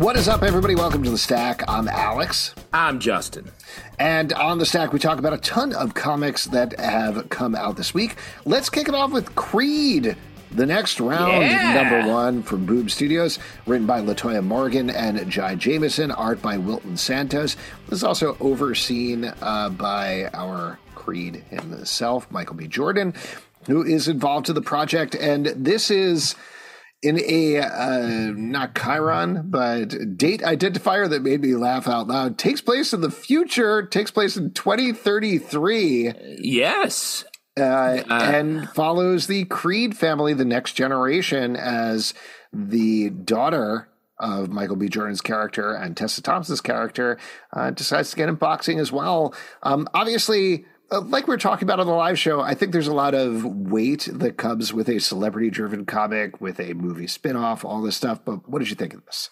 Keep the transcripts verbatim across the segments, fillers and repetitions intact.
What is up, everybody? Welcome to The Stack. I'm Alex. I'm Justin. And on The Stack, we talk about a ton of comics that have come out this week. Let's kick it off with Creed, the next round, yeah. number one from Boom Studios, written by Latoya Morgan and Jai Jameson, art by Wilton Santos. This is also overseen uh, by our Creed himself, Michael B. Jordan, who is involved in the project. And this is in a, uh, not Chiron, but date identifier that made me laugh out loud. Takes place in the future, takes place in twenty thirty-three. Yes. Uh, uh, and follows the Creed family, the next generation, as the daughter of Michael B. Jordan's character and Tessa Thompson's character uh, decides to get in boxing as well. Um, obviously, uh, like we were talking about on the live show, I think there's a lot of weight that comes with a celebrity-driven comic, with a movie spinoff, all this stuff. But what did you think of this?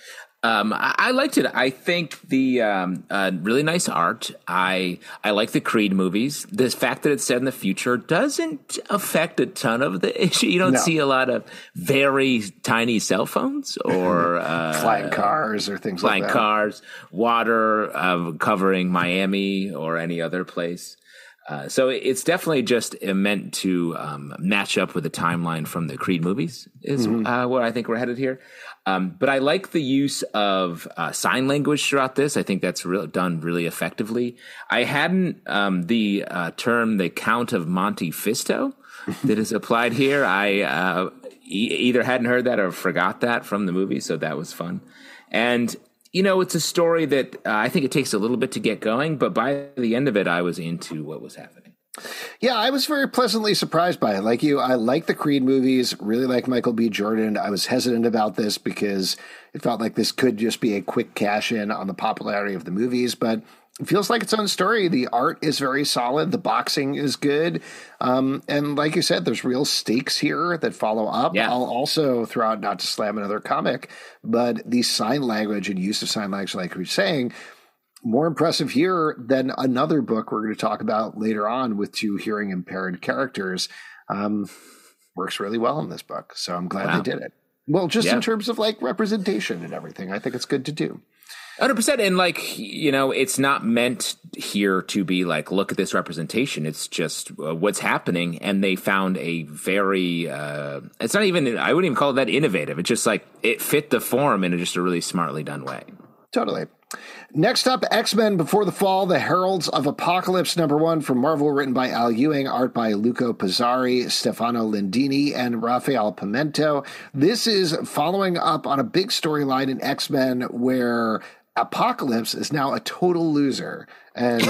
Um, I, I liked it. I think the um, uh, really nice art. I I like the Creed movies. The fact that it's set in the future doesn't affect a ton of the issue. You don't No. see a lot of very tiny cell phones or uh, Flying cars or things flying like that. cars, water uh, covering Miami or any other place. Uh, so it's definitely just meant to um, match up with the timeline from the Creed movies is Mm-hmm. uh, where I think we're headed here. Um, but I like the use of uh, sign language throughout this. I think that's re- done really effectively. I hadn't um, the uh, term the Count of Monte Fisto that is applied here. I uh, e- either hadn't heard that or forgot that from the movie, so that was fun. And you know, it's a story that uh, I think it takes a little bit to get going, but by the end of it, I was into what was happening. Yeah, I was very pleasantly surprised by it. Like you, I like the Creed movies, really like Michael B. Jordan. I was hesitant about this because it felt like this could just be a quick cash in on the popularity of the movies, but it feels like its own story. The art is very solid. The boxing is good. Um, and like you said, there's real stakes here that follow up. Yeah. I'll also throw out, not to slam another comic, but the sign language and use of sign language, like we were saying, more impressive here than another book we're going to talk about later on with two hearing impaired characters. Um, works really well in this book. So I'm glad Wow. they did it. Well, just Yeah. in terms of like representation and everything, I think it's good to do. one hundred percent. And like, you know, it's not meant here to be like, look at this representation. It's just uh, what's happening. And they found a very, uh, it's not even, I wouldn't even call it that innovative. It's just like it fit the form in just a really smartly done way. Totally. Next up, X-Men Before the Fall, The Heralds of Apocalypse, number one from Marvel, written by Al Ewing, art by Luco Pizzari, Stefano Lindini, and Rafael Pimento. This is following up on a big storyline in X-Men where Apocalypse is now a total loser. And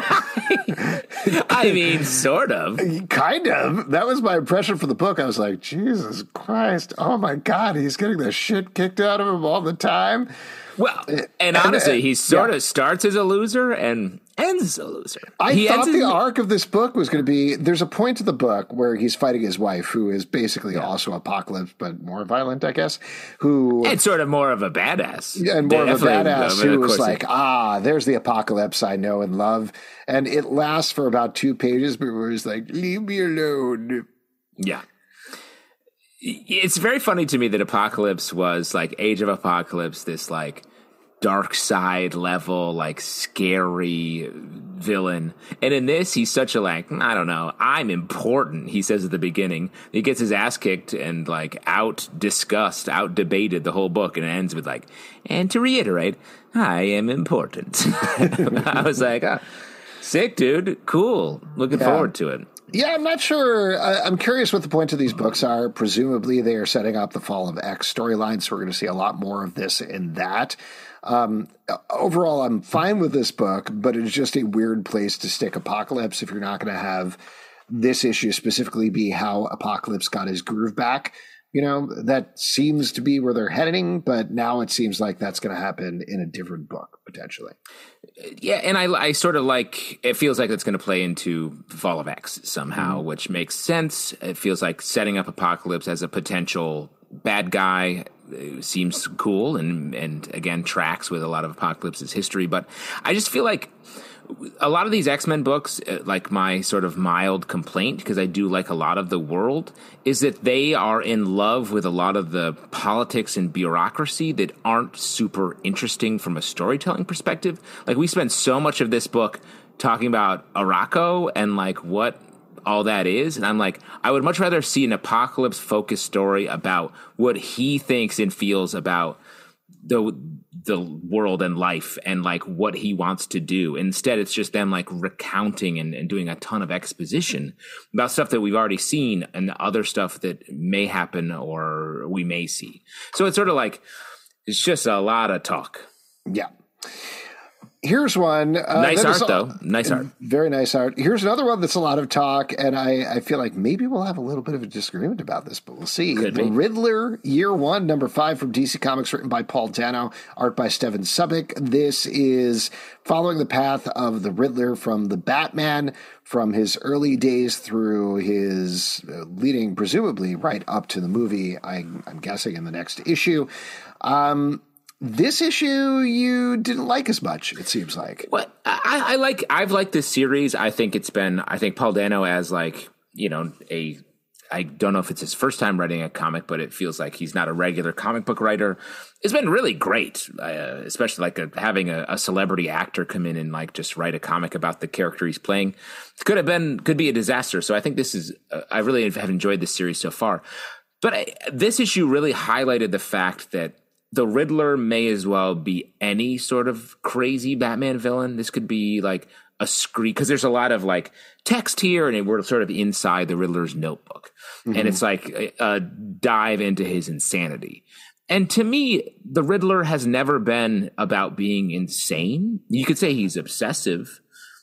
I mean, sort of. kind of. That was my impression for the book. I was like, Jesus Christ. Oh my God. He's getting the shit kicked out of him all the time. Well, and, And, honestly, uh, he sort yeah. of starts as a loser and ends as a loser. I he thought ends the as- arc of this book was going to be, there's a point to the book where he's fighting his wife, who is basically also Apocalypse, but more violent, I guess, who... It's sort of more of a badass. and more of a Definitely, badass of who was course, like, ah, there's the Apocalypse I know and love. And it lasts for about two pages, but where he's like, leave me alone. Yeah. It's very funny to me that Apocalypse was like Age of Apocalypse, this like dark side level, like scary villain. And in this, he's such a like, I don't know, I'm important, he says at the beginning. He gets his ass kicked and like out discussed, out debated the whole book. And it ends with like, and to reiterate, I am important. I was like, oh, sick, dude. Cool. Looking Yeah. forward to it. Yeah, I'm not sure. I, I'm curious what the point of these books are. Presumably, they are setting up the Fall of X storyline, so we're going to see a lot more of this in that. Um, overall, I'm fine with this book, but it's just a weird place to stick Apocalypse if you're not going to have this issue specifically be how Apocalypse got his groove back. You know, that seems to be where they're heading, but now it seems like that's going to happen in a different book, potentially. Yeah, and I, I sort of like, it feels like it's going to play into Fall of X somehow, mm-hmm. which makes sense. It feels like setting up Apocalypse as a potential bad guy seems cool and, and again, tracks with a lot of Apocalypse's history. But I just feel like a lot of these X-Men books, like my sort of mild complaint, because I do like a lot of the world, is that they are in love with a lot of the politics and bureaucracy that aren't super interesting from a storytelling perspective. Like, we spend so much of this book talking about Arakko and like what all that is. And I'm like, I would much rather see an Apocalypse focused story about what he thinks and feels about the the world and life and like what he wants to do. Instead, it's just them like recounting and, and doing a ton of exposition about stuff that we've already seen and other stuff that may happen or we may see. So it's sort of like, it's just a lot of talk. Yeah. Here's one. Uh, nice art, a, though. Nice art. Very nice art. Here's another one that's a lot of talk, and I, I feel like maybe we'll have a little bit of a disagreement about this, but we'll see. Could the be. Riddler, Year One, number five from D C Comics, written by Paul Dano, art by Steven Subic. This is following the path of the Riddler from the Batman, from his early days through his uh, leading, presumably, right up to the movie, I, I'm guessing, in the next issue. Um... This issue you didn't like as much, it seems like. Well, I, I like, I've liked this series. I think it's been, I think Paul Dano as like, you know, a, I don't know if it's his first time writing a comic, but it feels like he's not a regular comic book writer. It's been really great, uh, especially like a, having a, a celebrity actor come in and like just write a comic about the character he's playing. Could have been, could be a disaster. So I think this is, uh, I really have enjoyed this series so far. But I, this issue really highlighted the fact that the Riddler may as well be any sort of crazy Batman villain. This could be like a screen, because there's a lot of like text here, and we're sort of inside the Riddler's notebook. Mm-hmm. And it's like a, a dive into his insanity. And to me, the Riddler has never been about being insane. You could say he's obsessive,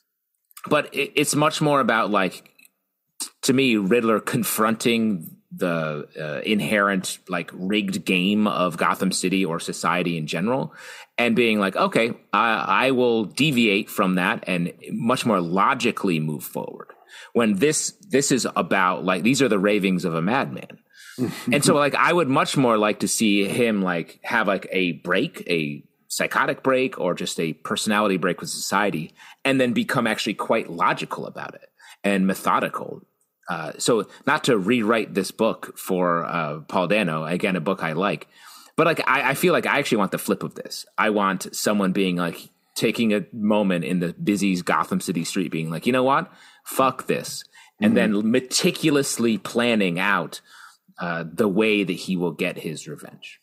but it, it's much more about like, to me, Riddler confronting the uh, inherent like rigged game of Gotham City or society in general, and being like, okay, I, I will deviate from that and much more logically move forward. When this this is about like, these are the ravings of a madman. And so like, I would much more like to see him like have like a break, a psychotic break, or just a personality break with society, and then become actually quite logical about it and methodical. Uh, so not to rewrite this book for uh, Paul Dano, again, a book I like, but like I, I feel like I actually want the flip of this. I want someone being like taking a moment in the busy Gotham City street, being like, you know what, fuck this, and mm-hmm. then meticulously planning out uh, the way that he will get his revenge.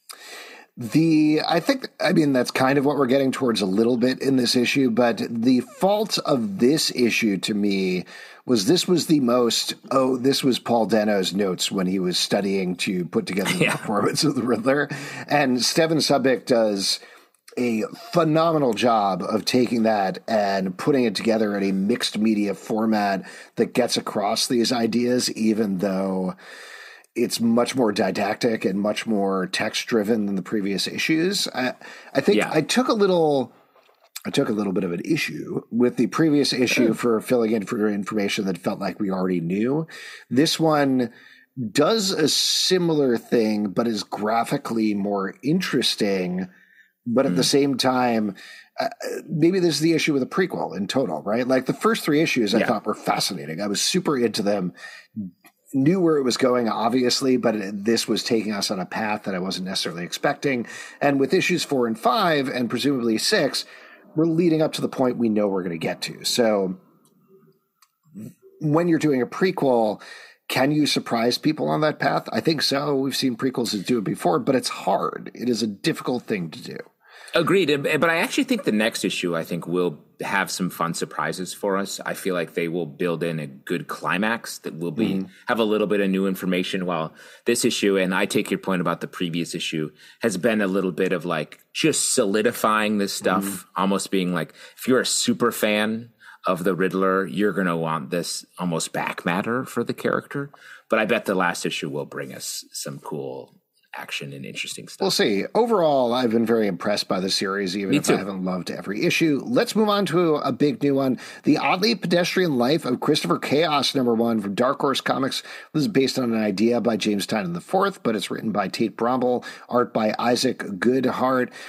The, I think, I mean, that's kind of what we're getting towards a little bit in this issue, but the fault of this issue to me was this was the most, oh, this was Paul Dano's notes when he was studying to put together the yeah. performance of the Riddler. And Steven Subic does a phenomenal job of taking that and putting it together in a mixed media format that gets across these ideas, even though it's much more didactic and much more text driven than the previous issues. I, I think yeah. I took a little, I took a little bit of an issue with the previous issue for filling in for information that felt like we already knew. This one does a similar thing, but is graphically more interesting. But at mm. the same time, uh, maybe this is the issue with a prequel in total, right? Like the first three issues I yeah. thought were fascinating. I was super into them. Knew where it was going, obviously, but it, this was taking us on a path that I wasn't necessarily expecting. And with issues four and five, and presumably six, we're leading up to the point we know we're going to get to. So when you're doing a prequel, can you surprise people on that path? I think so. We've seen prequels that do it before, but it's hard. It is a difficult thing to do. Agreed. But I actually think the next issue, I think, will have some fun surprises for us. I feel like they will build in a good climax that will be mm-hmm. have a little bit of new information, while this issue, and I take your point about the previous issue, has been a little bit of like just solidifying this stuff, mm-hmm. almost being like, if you're a super fan of the Riddler, you're going to want this almost back matter for the character. But I bet the last issue will bring us some cool action and interesting stuff. We'll see. Overall, I've been very impressed by the series, even Me if too. I haven't loved every issue. Let's move on to a big new one. The Oddly Pedestrian Life of Christopher Chaos, number one from Dark Horse Comics. This is based on an idea by James Tynion the fourth, but it's written by Tate Bromble, art by Isaac Goodhart.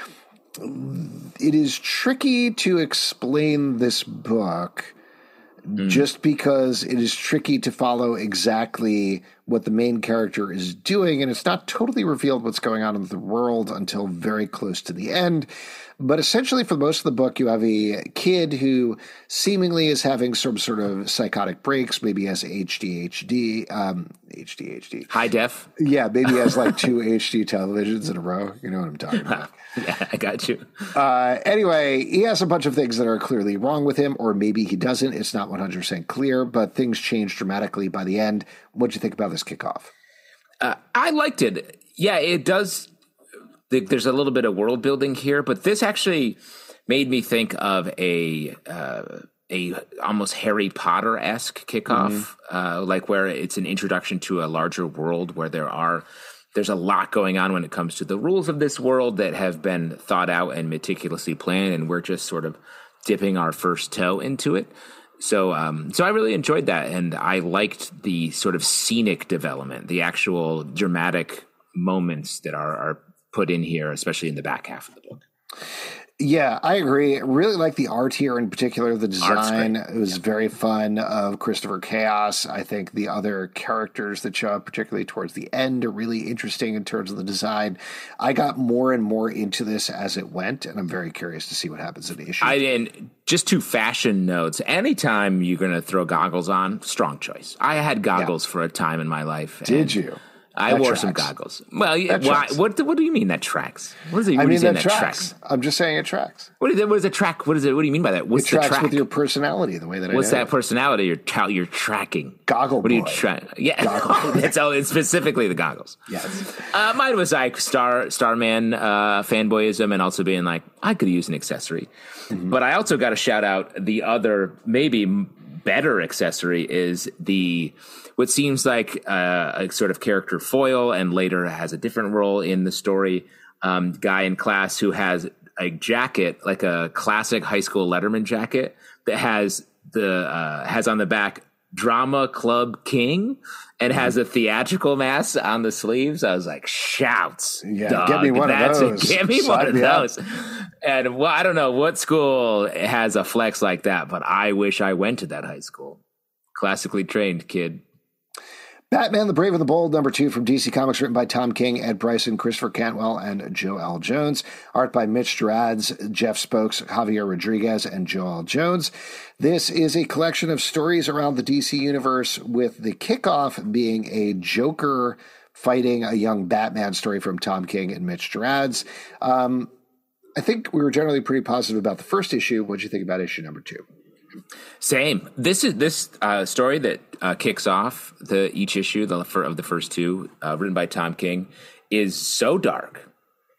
it is tricky to explain this book mm. just because it is tricky to follow exactly what the main character is doing, and it's not totally revealed what's going on in the world until very close to the end. But essentially, for most of the book, you have a kid who seemingly is having some sort of psychotic breaks, maybe has H D H D, um, H D H D. High def? Yeah, maybe he has like two H D televisions in a row. You know what I'm talking about. Yeah, I got you. Uh, anyway, he has a bunch of things that are clearly wrong with him, or maybe he doesn't. It's not one hundred percent clear, but things change dramatically by the end. What'd you think about this kickoff? Uh, I liked it. Yeah, it does. There's a little bit of world building here, but this actually made me think of a uh, a almost Harry Potter-esque kickoff, mm-hmm. uh, like where it's an introduction to a larger world where there are there's a lot going on when it comes to the rules of this world that have been thought out and meticulously planned, and we're just sort of dipping our first toe into it. So, um, so I really enjoyed that, and I liked the sort of scenic development, the actual dramatic moments that are, are put in here, especially in the back half of the book. Yeah, I agree. I really like the art here, in particular the design. It was yeah. very fun of Christopher Chaos. I think the other characters that show up, particularly towards the end, are really interesting in terms of the design. I got more and more into this as it went, and I'm very curious to see what happens in the issue. I and just two fashion notes. Anytime you're going to throw goggles on, strong choice. I had goggles yeah. for a time in my life. Did you? I that wore tracks. some goggles. Well, yeah, why, what what do you mean that tracks? What is it? What I mean that, that tracks. tracks. I'm just saying it tracks. What is it? What is a track? What is it? What do you mean by that? What's it tracks the track? with your personality, the way that What's I know that it. personality you're tra- you're tracking? Goggle What boy. are you trying? Yeah, Goggle that's all. It's specifically the goggles. Yes. Uh, mine was like Star Starman uh, fanboyism, and also being like, I could use an accessory. Mm-hmm. But I also got to shout out the other, maybe better accessory is the. What seems like uh, a sort of character foil and later has a different role in the story, um, guy in class who has a jacket, like a classic high school Letterman jacket that has the uh, has on the back Drama Club King and has a theatrical mask on the sleeves. I was like, shouts. Yeah, dog, get me one that's of those. A, get me Sign one of me those. Up. And well, I don't know what school has a flex like that, but I wish I went to that high school. Classically trained kid. Batman the Brave and the Bold, number two from D C Comics, written by Tom King, Ed Bryson, Christopher Cantwell, and Joe L. Jones. Art by Mitch Gerads, Jeff Spokes, Javier Rodriguez, and Joe L. Jones. This is a collection of stories around the D C universe, with the kickoff being a Joker fighting a young Batman story from Tom King and Mitch Gerads. Um, I think we were generally pretty positive about the first issue. What did you think about issue number two? Same. This is this uh, story that uh, kicks off the each issue the for, of the first two, uh, written by Tom King, is so dark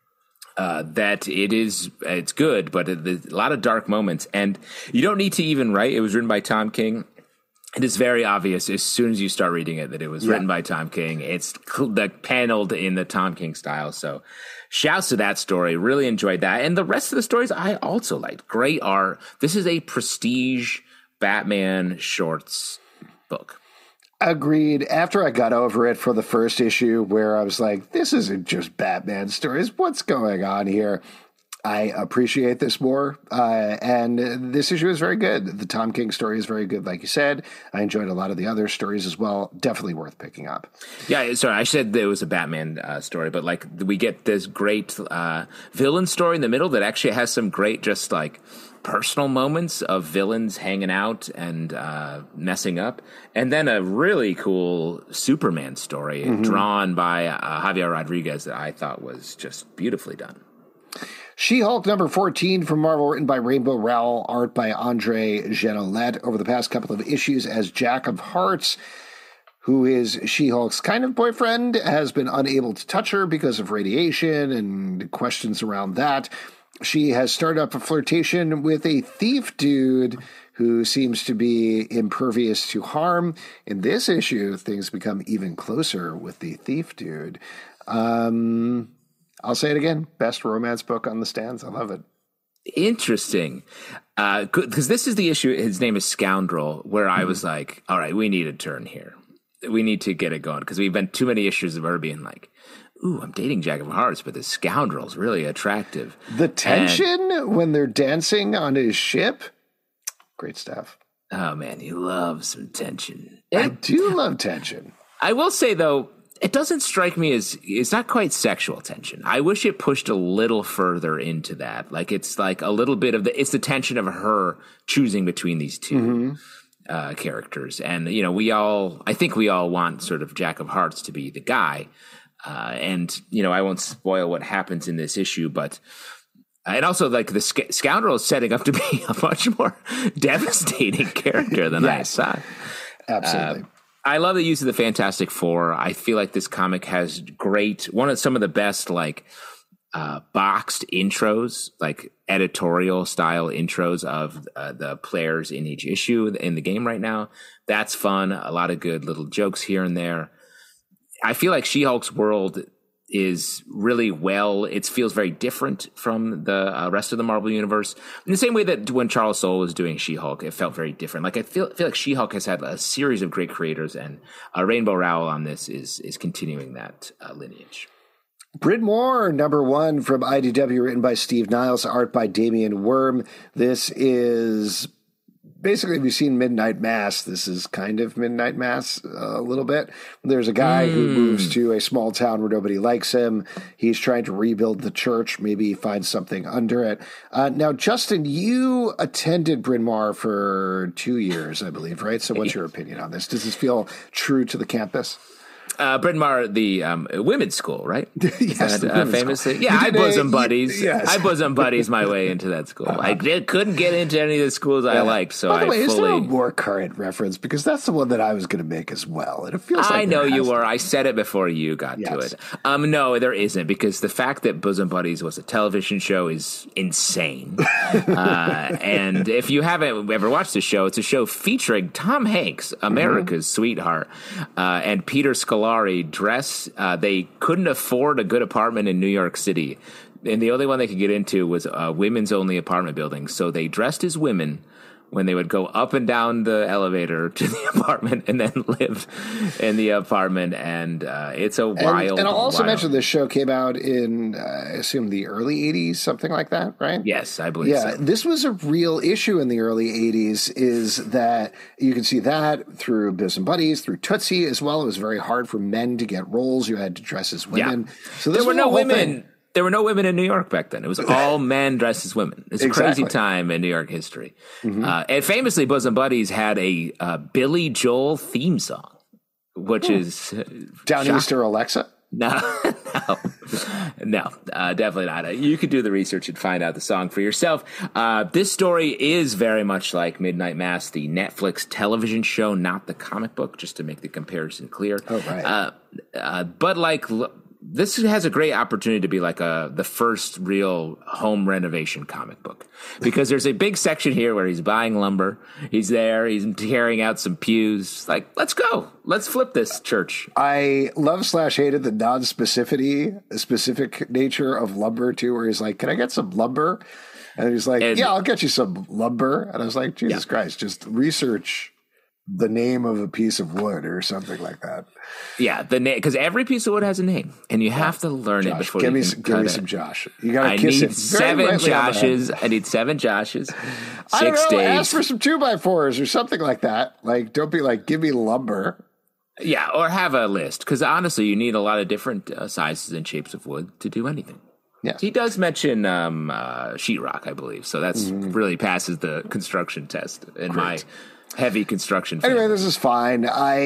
uh, that it is it's good, but it, there's a lot of dark moments, and you don't need to even write. It was written by Tom King. It is very obvious as soon as you start reading it that it was yeah. written by Tom King. It's the paneled in the Tom King style. So shouts to that story. Really enjoyed that. And the rest of the stories I also liked. Great art. This is a prestige Batman shorts book. Agreed. After I got over it for the first issue where I was like, this isn't just Batman stories. What's going on here? I appreciate this more, uh, and this issue is very good. The Tom King story is very good, like you said. I enjoyed a lot of the other stories as well. Definitely worth picking up. Yeah, sorry, I said it was a Batman uh, story, but like we get this great uh, villain story in the middle that actually has some great just like personal moments of villains hanging out and uh, messing up, and then a really cool Superman story mm-hmm. drawn by uh, Javier Rodriguez that I thought was just beautifully done. She-Hulk number fourteen from Marvel, written by Rainbow Rowell, art by Andre Genolette. Over the past couple of issues as Jack of Hearts, who is She-Hulk's kind of boyfriend, has been unable to touch her because of radiation and questions around that. She has started up a flirtation with a thief dude who seems to be impervious to harm. In this issue, things become even closer with the thief dude. Um... I'll say it again. Best romance book on the stands. I love it. Interesting. Uh, because this is the issue. His name is Scoundrel, where I was like, all right, we need a turn here. We need to get it going because we've been too many issues of her being like, ooh, I'm dating Jack of Hearts, but the scoundrel's really attractive. The tension and, when they're dancing on his ship, great stuff. Oh, man, he loves some tension. I it, do love tension. I will say, though, it doesn't strike me as, it's not quite sexual tension. I wish it pushed a little further into that. Like, it's like a little bit of the, it's the tension of her choosing between these two. Mm-hmm. Uh, characters. And, you know, we all, I think we all want sort of Jack of Hearts to be the guy. Uh, and, you know, I won't spoil what happens in this issue, but, uh, and also like the sc- scoundrel is setting up to be a much more devastating character than yes. I thought. Absolutely. Uh, I love the use of the Fantastic Four. I feel like this comic has great, one of some of the best, like, Uh, boxed intros, like editorial style intros of uh, the players in each issue in the game right now. That's fun. A lot of good little jokes here and there. I feel like She-Hulk's world is really well, it feels very different from the uh, rest of the Marvel universe. In the same way that when Charles Soule was doing She-Hulk, it felt very different. Like I feel, feel like She-Hulk has had a series of great creators, and uh, Rainbow Rowell on this is is continuing that uh, lineage. Bryn Mawr, number one from I D W, written by Steve Niles, art by Damian Worm. This is basically, if you've seen Midnight Mass, this is kind of Midnight Mass a little bit. There's a guy mm. who moves to a small town where nobody likes him. He's trying to rebuild the church. Maybe he finds something under it. Uh, now, Justin, you attended Bryn Mawr for two years, I believe, right? So what's your opinion on this? Does this feel true to the campus? Uh, Bryn Mawr, the um, women's school, right? Yes, that, uh, famously. School. Yeah, I bosom a, buddies. You, yes. I bosom buddies my way into that school. Uh-huh. I did, couldn't get into any of the schools yeah. I liked, so By the I way, fully. Is there a more current reference? Because that's the one that I was going to make as well. And it feels like I know you were. I said it before you got yes. to it. Um, no, there isn't, because the fact that Bosom Buddies was a television show is insane. uh, and if you haven't ever watched the show, it's a show featuring Tom Hanks, America's mm-hmm. sweetheart, uh, and Peter Scolari dressed. Uh, they couldn't afford a good apartment in New York City, and the only one they could get into was a women's only apartment building. So they dressed as women when they would go up and down the elevator to the apartment, and then lived in the apartment. And uh, it's a wild. And, and I'll also wild. mention this show came out in, uh, I assume, the early eighties, something like that, right? Yes, I believe yeah, so. This was a real issue in the early eighties, is that you can see that through Bosom Buddies, through Tootsie as well. It was very hard for men to get roles. You had to dress as women. Yeah. So this there were was no women. Thing. There were no women in New York back then. It was all men dressed as women. It's a exactly. crazy time in New York history. Mm-hmm. Uh, and famously, Bosom Buddies had a uh, Billy Joel theme song, which hmm. is uh, Downeaster Alexa. No, no, no, uh, definitely not. You could do the research and find out the song for yourself. Uh, this story is very much like Midnight Mass, the Netflix television show, not the comic book, just to make the comparison clear. Oh, right. Uh, uh, but like, this has a great opportunity to be like a the first real home renovation comic book, because there's a big section here where he's buying lumber. He's there. He's carrying out some pews. Like, let's go. Let's flip this church. I love slash hated the non-specificity, specific nature of lumber too, where he's like, "Can I get some lumber?" And he's like, and, "Yeah, I'll get you some lumber." And I was like, "Jesus yeah. Christ, just research the name of a piece of wood or something like that." Yeah, the name, because every piece of wood has a name, and you yeah. have to learn Josh, it before give you me can some, cut give me it. some Josh. You got to I kiss need it. seven Joshes. I need seven Joshes. Six I don't know. days. Ask for some two by fours or something like that. Like, don't be like, give me lumber. Yeah, or have a list, because honestly, you need a lot of different uh, sizes and shapes of wood to do anything. Yes. He does mention um, uh, sheetrock, I believe, so that's mm-hmm. really passes the construction test in Great. my heavy construction fan. Anyway, this is fine.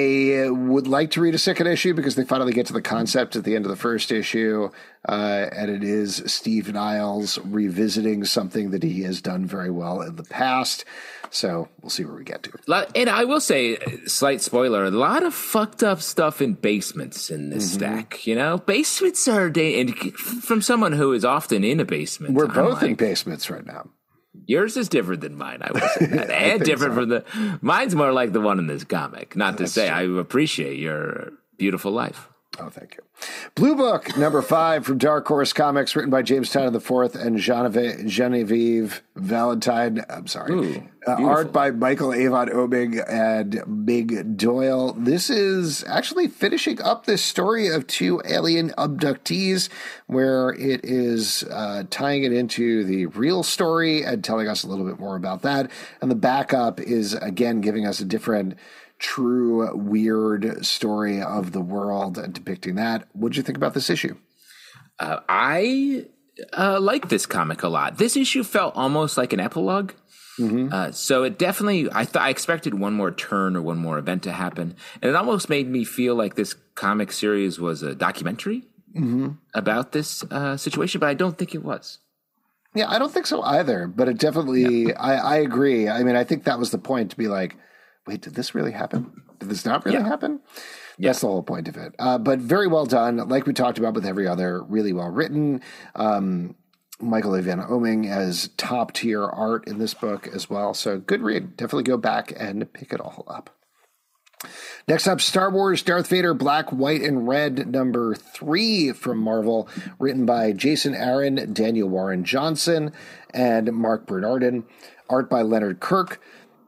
I would like to read a second issue because they finally get to the concept at the end of the first issue, uh, and it is Steve Niles revisiting something that he has done very well in the past. So we'll see where we get to. And I will say, slight spoiler, a lot of fucked up stuff in basements in this mm-hmm. stack. You know, basements are, da- and from someone who is often in a basement. We're I'm both like, in basements right now. Yours is different than mine, I would say that. And different so. from the... Mine's more like the one in this comic. Not to That's say true. I appreciate your beautiful life. Oh, thank you. Blue Book, number five from Dark Horse Comics, written by James Tynion the Fourth and Genevieve, Genevieve Valentine. I'm sorry. Ooh, uh, art by Michael Avon Oeming and Big Doyle. This is actually finishing up this story of two alien abductees, where it is uh, tying it into the real story and telling us a little bit more about that. And the backup is, again, giving us a different true weird story of the world and depicting that. What did you think about this issue? Uh, I uh, like this comic a lot. This issue felt almost like an epilogue. Mm-hmm. Uh, so it definitely, I thought I expected one more turn or one more event to happen. And it almost made me feel like this comic series was a documentary mm-hmm. about this uh, situation, but I don't think it was. Yeah, I don't think so either, but it definitely, yeah. I, I agree. I mean, I think that was the point, to be like, wait, did this really happen? Did this not really yeah. happen? Yeah. That's the whole point of it. Uh, but very well done. Like we talked about with every other, really well written. Um, Michael Avon Oeming as top tier art in this book as well. So good read. Definitely go back and pick it all up. Next up, Star Wars Darth Vader Black, White, and Red, number three from Marvel, written by Jason Aaron, Daniel Warren Johnson, and Mark Bernardin. Art by Leonard Kirk,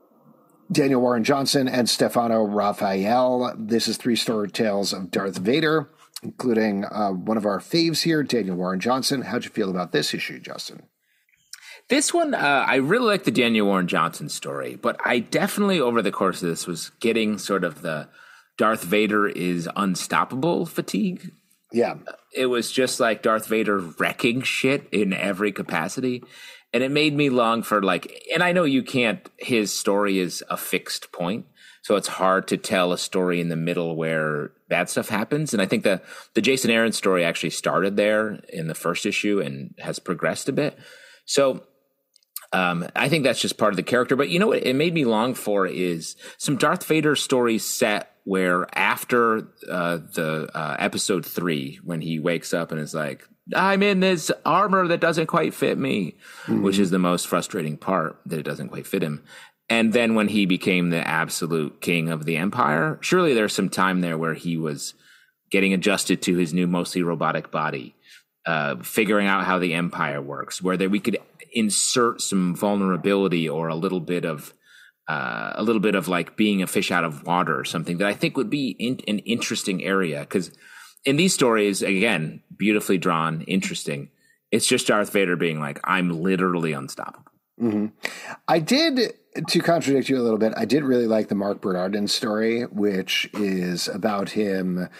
Daniel Warren Johnson, and Stefano Raphael. This is three story tales of Darth Vader, including uh, one of our faves here, Daniel Warren Johnson. How'd you feel about this issue, Justin? This one, uh, I really like the Daniel Warren Johnson story, but I definitely, over the course of this, was getting sort of the Darth Vader is unstoppable fatigue. Yeah. It was just like Darth Vader wrecking shit in every capacity. And it made me long for, like, and I know you can't, his story is a fixed point, so it's hard to tell a story in the middle where bad stuff happens. And I think the, the Jason Aaron story actually started there in the first issue and has progressed a bit. So um, I think that's just part of the character. But you know what it made me long for is some Darth Vader stories set where after uh, the uh, episode three, when he wakes up and is like, I'm in this armor that doesn't quite fit me, mm-hmm. which is the most frustrating part, that it doesn't quite fit him. And then when he became the absolute king of the Empire, surely there's some time there where he was getting adjusted to his new mostly robotic body, uh, figuring out how the Empire works, where that we could insert some vulnerability or a little bit of uh, a little bit of like being a fish out of water or something that I think would be in, an interesting area. Because in these stories, again, beautifully drawn, interesting, it's just Darth Vader being like, I'm literally unstoppable. Mm-hmm. I did, to contradict you a little bit, I did really like the Mark Bernardin story, which is about him.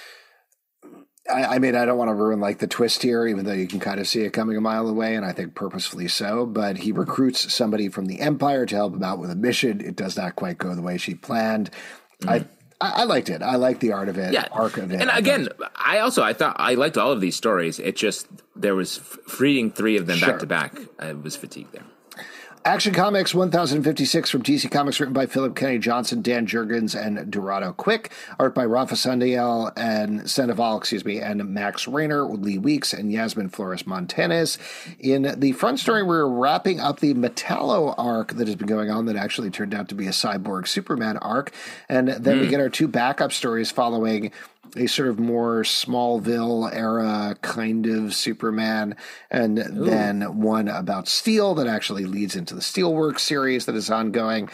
I, I mean, I don't want to ruin like the twist here, even though you can kind of see it coming a mile away, and I think purposefully so. But he recruits somebody from the Empire to help him out with a mission. It does not quite go the way she planned. Mm-hmm. I I liked it. I liked the art of it, yeah. arc of it. And again, I also, I thought, I liked all of these stories. It just, there was, reading three of them sure. back to back, I was fatigued there. Action Comics one thousand fifty-six from D C Comics, written by Philip Kennedy Johnson, Dan Jurgens, and Dorado Quick. Art by Rafa Sandoval and Sandoval, excuse me, and Max Rainer, Lee Weeks, and Yasmin Flores Montanes. In the front story, we're wrapping up the Metallo arc that has been going on that actually turned out to be a Cyborg Superman arc. And then mm. we get our two backup stories following a sort of more Smallville era kind of Superman, and Ooh. then one about Steel that actually leads into the Steelworks series that is ongoing.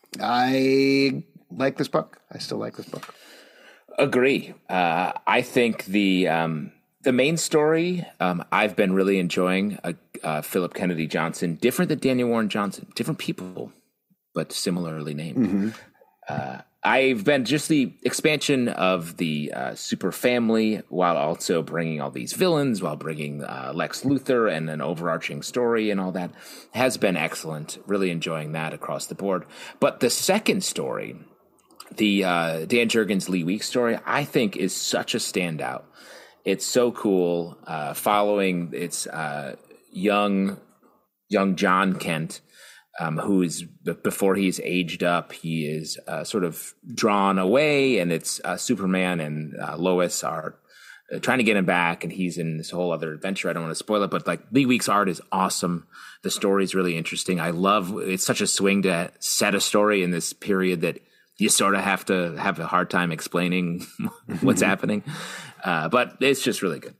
I like this book. I still like this book. Agree. Uh, I think the um, the main story um, I've been really enjoying. Uh, uh, Philip Kennedy Johnson, different than Daniel Warren Johnson, different people, but similarly named. Mm-hmm. Uh, I've been just the expansion of the uh, super family while also bringing all these villains, while bringing uh, Lex Luthor and an overarching story and all that has been excellent. Really enjoying that across the board. But the second story, the uh, Dan Jurgens Lee Weeks story, I think is such a standout. It's so cool uh, following its uh, young, young John Kent. Um, who is, before he's aged up, he is uh, sort of drawn away, and it's uh, Superman and uh, Lois are uh, trying to get him back, and he's in this whole other adventure. I don't want to spoil it, but like Lee Weeks' art is awesome. The story is really interesting. I love, it's such a swing to set a story in this period that you sort of have to have a hard time explaining what's happening. Uh, but it's just really good.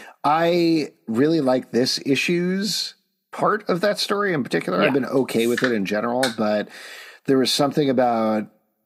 I really like this issue's part of that story in particular. Yeah. I've been okay with it in general, but there was something about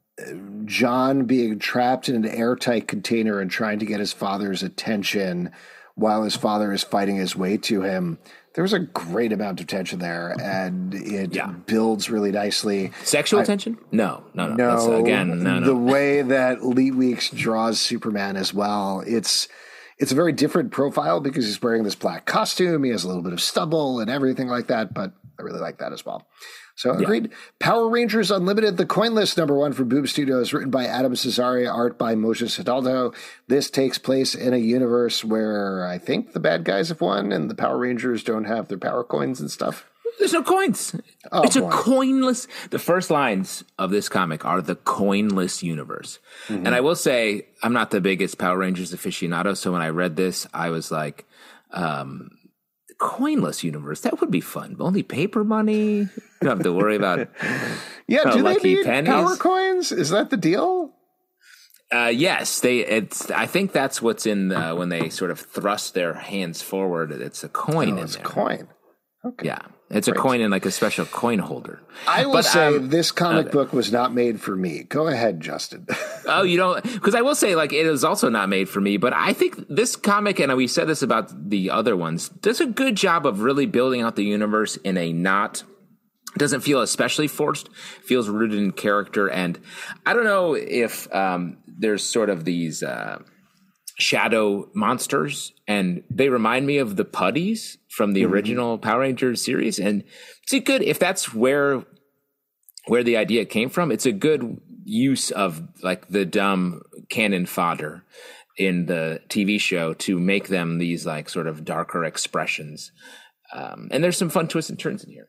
John being trapped in an airtight container and trying to get his father's attention while his father is fighting his way to him. There's a great amount of tension there, and it yeah. builds really nicely. Sexual I, tension? No, no, no. No, That's, again, no, no. The way that Lee Weeks draws Superman as well, it's it's a very different profile because he's wearing this black costume. He has a little bit of stubble and everything like that, but I really like that as well. So agreed. Yeah. Power Rangers Unlimited, the coin list, number one for Boom Studios, written by Adam Cesaria, art by Moshe Hidalgo. This takes place in a universe where I think the bad guys have won and the Power Rangers don't have their power coins and stuff. There's no coins. Oh, it's boy. a coinless. The first lines of this comic are the coinless universe. Mm-hmm. And I will say, I'm not the biggest Power Rangers aficionado. So when I read this, I was like, um, coinless universe, that would be fun. Only paper money. You don't have to worry about yeah uh, do they need pennies. Power coins? Is that the deal? Uh yes, they it's I think that's what's in the, when they sort of thrust their hands forward, it's a coin oh, in it's there. A coin. Okay. Yeah, it's Great. a coin in like a special coin holder. I will but, say um, this comic okay. book was not made for me. Go ahead, Justin. Oh, you don't, because I will say, like, it is also not made for me, but I think this comic, and we said this about the other ones, does a good job of really building out the universe in a not, doesn't feel especially forced, feels rooted in character. And I don't know if um, there's sort of these uh, shadow monsters, and they remind me of the Putties from the mm-hmm. original Power Rangers series. And it's a good, if that's where where the idea came from, it's a good use of like the dumb cannon fodder in the T V show to make them these like sort of darker expressions. Um, and there's some fun twists and turns in here.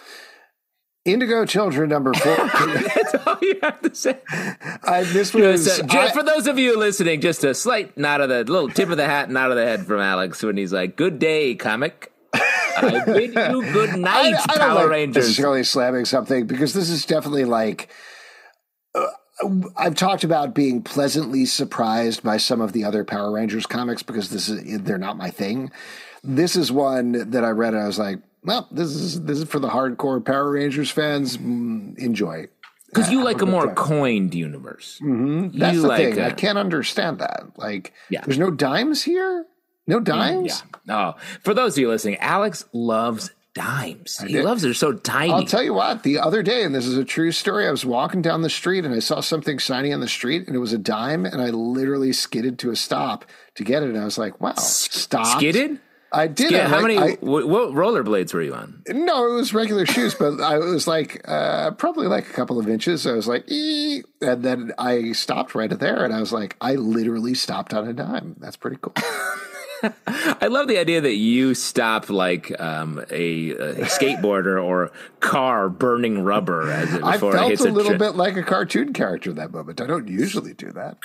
Indigo Children number four. That's all you have to say. I, this was so, I, for those of you listening, just a slight nod of the little tip of the hat, nod of the head from Alex when he's like, "Good day, comic. I bid you good night, I, I Power don't like Rangers." Necessarily slamming something because this is definitely like. Uh, I've talked about being pleasantly surprised by some of the other Power Rangers comics because this is they're not my thing. This is one that I read and I was like, well, this is this is for the hardcore Power Rangers fans. Mm, enjoy. Because you like a more time. coined universe. Mm-hmm. That's you the like thing. A, I can't understand that. Like, yeah. there's no dimes here? No dimes? Mm, yeah. No. For those of you listening, Alex loves dimes. He loves it. They're so tiny. I'll tell you what, the other day, and this is a true story, I was walking down the street and I saw something shiny on the street and it was a dime and I literally skidded to a stop to get it. And I was like, wow, stop. Skidded? I did. Skid, how like, many? I, what, what rollerblades were you on? No, it was regular shoes, but I was like uh, probably like a couple of inches. I was like, ee! And then I stopped right there, and I was like, I literally stopped on a dime. That's pretty cool. I love the idea that you stop like um, a, a skateboarder or car burning rubber as it before I felt it hits a a little tri- bit like a cartoon character in that moment. I don't usually do that.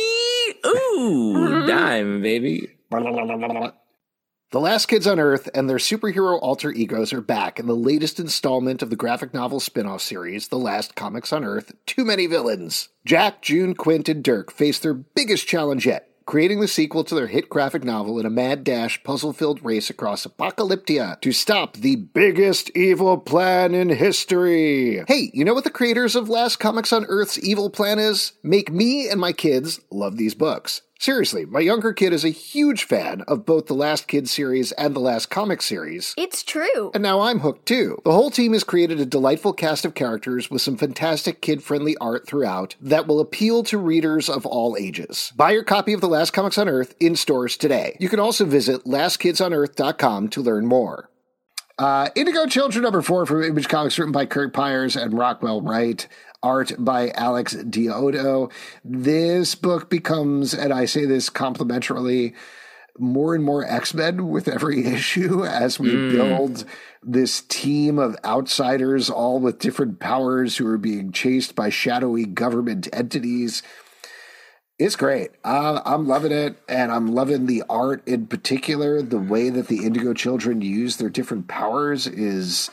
Ooh, dime, baby. The Last Kids on Earth and their superhero alter egos are back in the latest installment of the graphic novel spin-off series, The Last Comics on Earth, Too Many Villains. Jack, June, Quint, and Dirk face their biggest challenge yet, creating the sequel to their hit graphic novel in a mad dash, puzzle-filled race across Apocalyptia to stop the biggest evil plan in history. Hey, you know what the creators of Last Comics on Earth's evil plan is? Make me and my kids love these books. Seriously, my younger kid is a huge fan of both the Last Kid series and the Last Comic series. It's true. And now I'm hooked too. The whole team has created a delightful cast of characters with some fantastic kid-friendly art throughout that will appeal to readers of all ages. Buy your copy of The Last Comics on Earth in stores today. You can also visit last kids on earth dot com to learn more. Uh, Indigo Children number four from Image Comics, written by Kirk Pyers and Rockwell Wright. Art by Alex Diodo. This book becomes, and I say this complimentarily, more and more X-Men with every issue as we mm. build this team of outsiders, all with different powers, who are being chased by shadowy government entities. It's great. Uh, I'm loving it, and I'm loving the art in particular. The way that the Indigo Children use their different powers is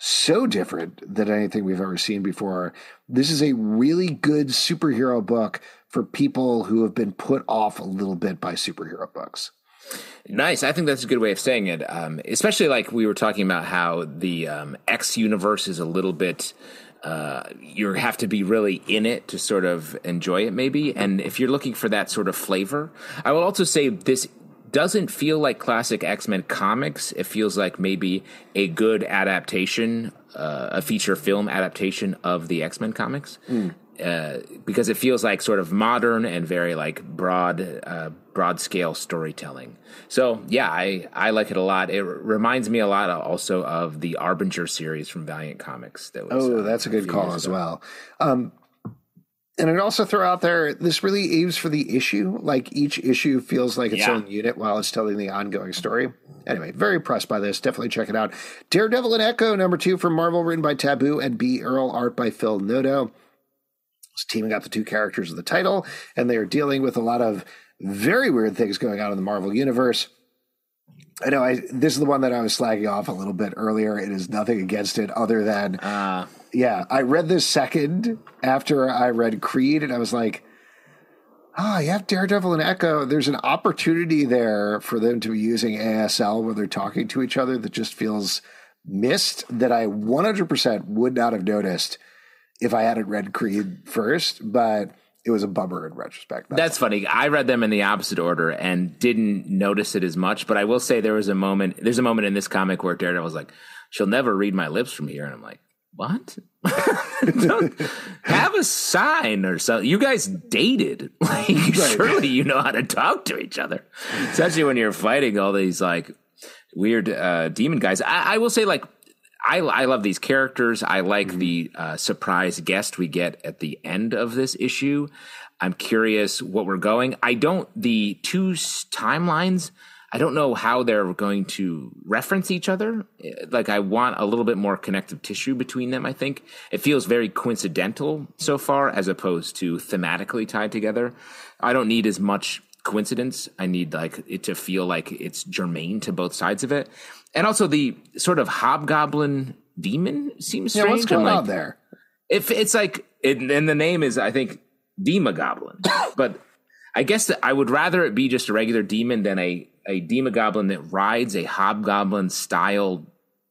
so different than anything we've ever seen before. This is a really good superhero book for people who have been put off a little bit by superhero books. Nice. I think that's a good way of saying it. Um, especially like we were talking about how the um, X universe is a little bit, uh, you have to be really in it to sort of enjoy it maybe. And if you're looking for that sort of flavor, I will also say this doesn't feel like classic X-Men comics. It feels like maybe a good adaptation, uh, a feature film adaptation of the X-Men comics. Mm. Uh, because it feels like sort of modern and very like broad, uh, broad scale storytelling. So yeah, I, I like it a lot. It r- reminds me a lot also of the Arbinger series from Valiant Comics. That was, oh, uh, that's a good call as well. Um, and I'd also throw out there, this really aims for the issue. Like each issue feels like its yeah. own unit while it's telling the ongoing story. Anyway, very impressed by this. Definitely check it out. Daredevil and Echo, number two from Marvel, written by Taboo and B. Earl, art by Phil Noto. It's teaming up the two characters of the title, and they are dealing with a lot of very weird things going on in the Marvel Universe. I know I, this is the one that I was slagging off a little bit earlier. It is nothing against it other than, uh, yeah, I read this second after I read Creed, and I was like, oh, you have Daredevil and Echo. There's an opportunity there for them to be using A S L where they're talking to each other that just feels missed, that I one hundred percent would not have noticed if I hadn't read Creed first, but it was a bummer in retrospect. That's, That's funny. I read them in the opposite order and didn't notice it as much, but I will say there was a moment, there's a moment in this comic where Daredevil was like, she'll never read my lips from here. And I'm like, what? Don't have a sign or something. You guys dated. Like, right. Surely you know how to talk to each other, especially when you're fighting all these like weird uh, demon guys. I, I will say like, I, I love these characters. I like mm-hmm. the uh, surprise guest we get at the end of this issue. I'm curious what we're going. I don't, the two s- timelines, I don't know how they're going to reference each other. Like, I want a little bit more connective tissue between them, I think. It feels very coincidental so far as opposed to thematically tied together. I don't need as much coincidence. I need like it to feel like it's germane to both sides of it. And also the sort of hobgoblin demon seems strange. Yeah, what's going like, on there? If it's like, it, and the name is, I think, Demogoblin. But I guess that I would rather it be just a regular demon than a, a Demogoblin that rides a hobgoblin style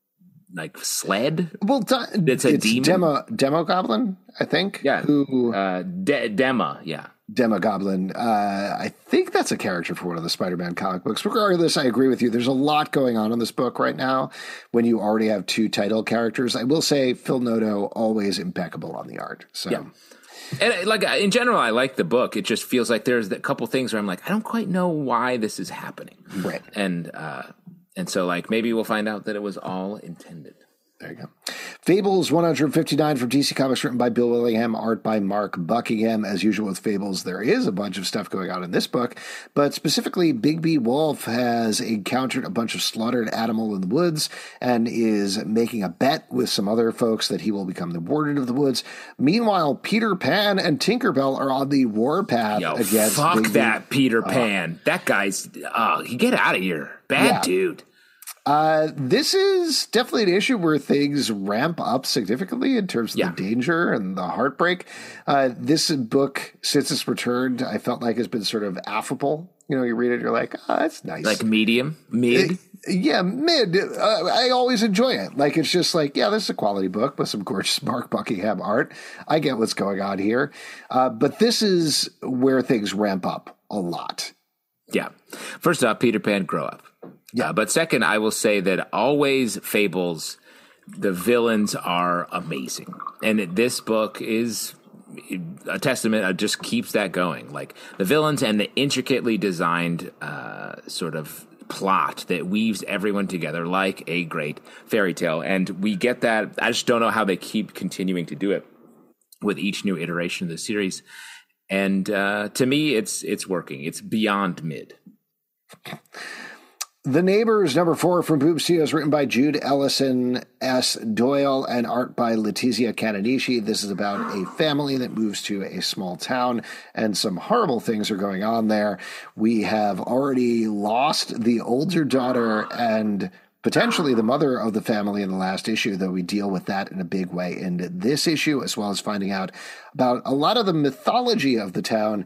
like sled. Well, de- it's a it's demon. Demo, Demogoblin, I think. Yeah. Who, uh, De- Dema, yeah. Demogoblin. Uh, I think that's a character for one of the Spider-Man comic books. Regardless, I agree with you. There's a lot going on in this book right now when you already have two title characters. I will say Phil Noto, always impeccable on the art. So, yeah. And like in general, I like the book. It just feels like there's a couple things where I'm like, I don't quite know why this is happening. Right. And, uh, and so like maybe we'll find out that it was all intended. There you go. Fables one fifty-nine from D C Comics, written by Bill Willingham, art by Mark Buckingham. As usual with Fables, there is a bunch of stuff going on in this book, but specifically Bigby Wolf has encountered a bunch of slaughtered animal in the woods and is making a bet with some other folks that he will become the warden of the woods. Meanwhile, Peter Pan and Tinkerbell are on the warpath Yo, against fuck Bigby. that Peter Pan. Uh, that guy's, oh, he get out of here. Bad yeah. dude. Uh, this is definitely an issue where things ramp up significantly in terms of yeah. the danger and the heartbreak. Uh, this book, since it's returned, I felt like has been sort of affable. You know, you read it, you're like, oh, that's nice. Like medium, mid. It, yeah, mid. Uh, I always enjoy it. Like, it's just like, yeah, this is a quality book with some gorgeous Mark Buckingham art. I get what's going on here. Uh, but this is where things ramp up a lot. Yeah. First off, Peter Pan, grow up. Yeah, uh, but second, I will say that always Fables, the villains are amazing. And this book is a testament, uh, just keeps that going. Like the villains and the intricately designed uh, sort of plot that weaves everyone together like a great fairy tale. And we get that. I just don't know how they keep continuing to do it with each new iteration of the series. And uh, to me, it's it's working. It's beyond mid. The Neighbors, number four from Boom Studios, written by Jude Ellison S. Doyle and art by Letizia Canonici. This is about a family that moves to a small town, and some horrible things are going on there. We have already lost the older daughter, and potentially the mother of the family in the last issue, though we deal with that in a big way in this issue, as well as finding out about a lot of the mythology of the town.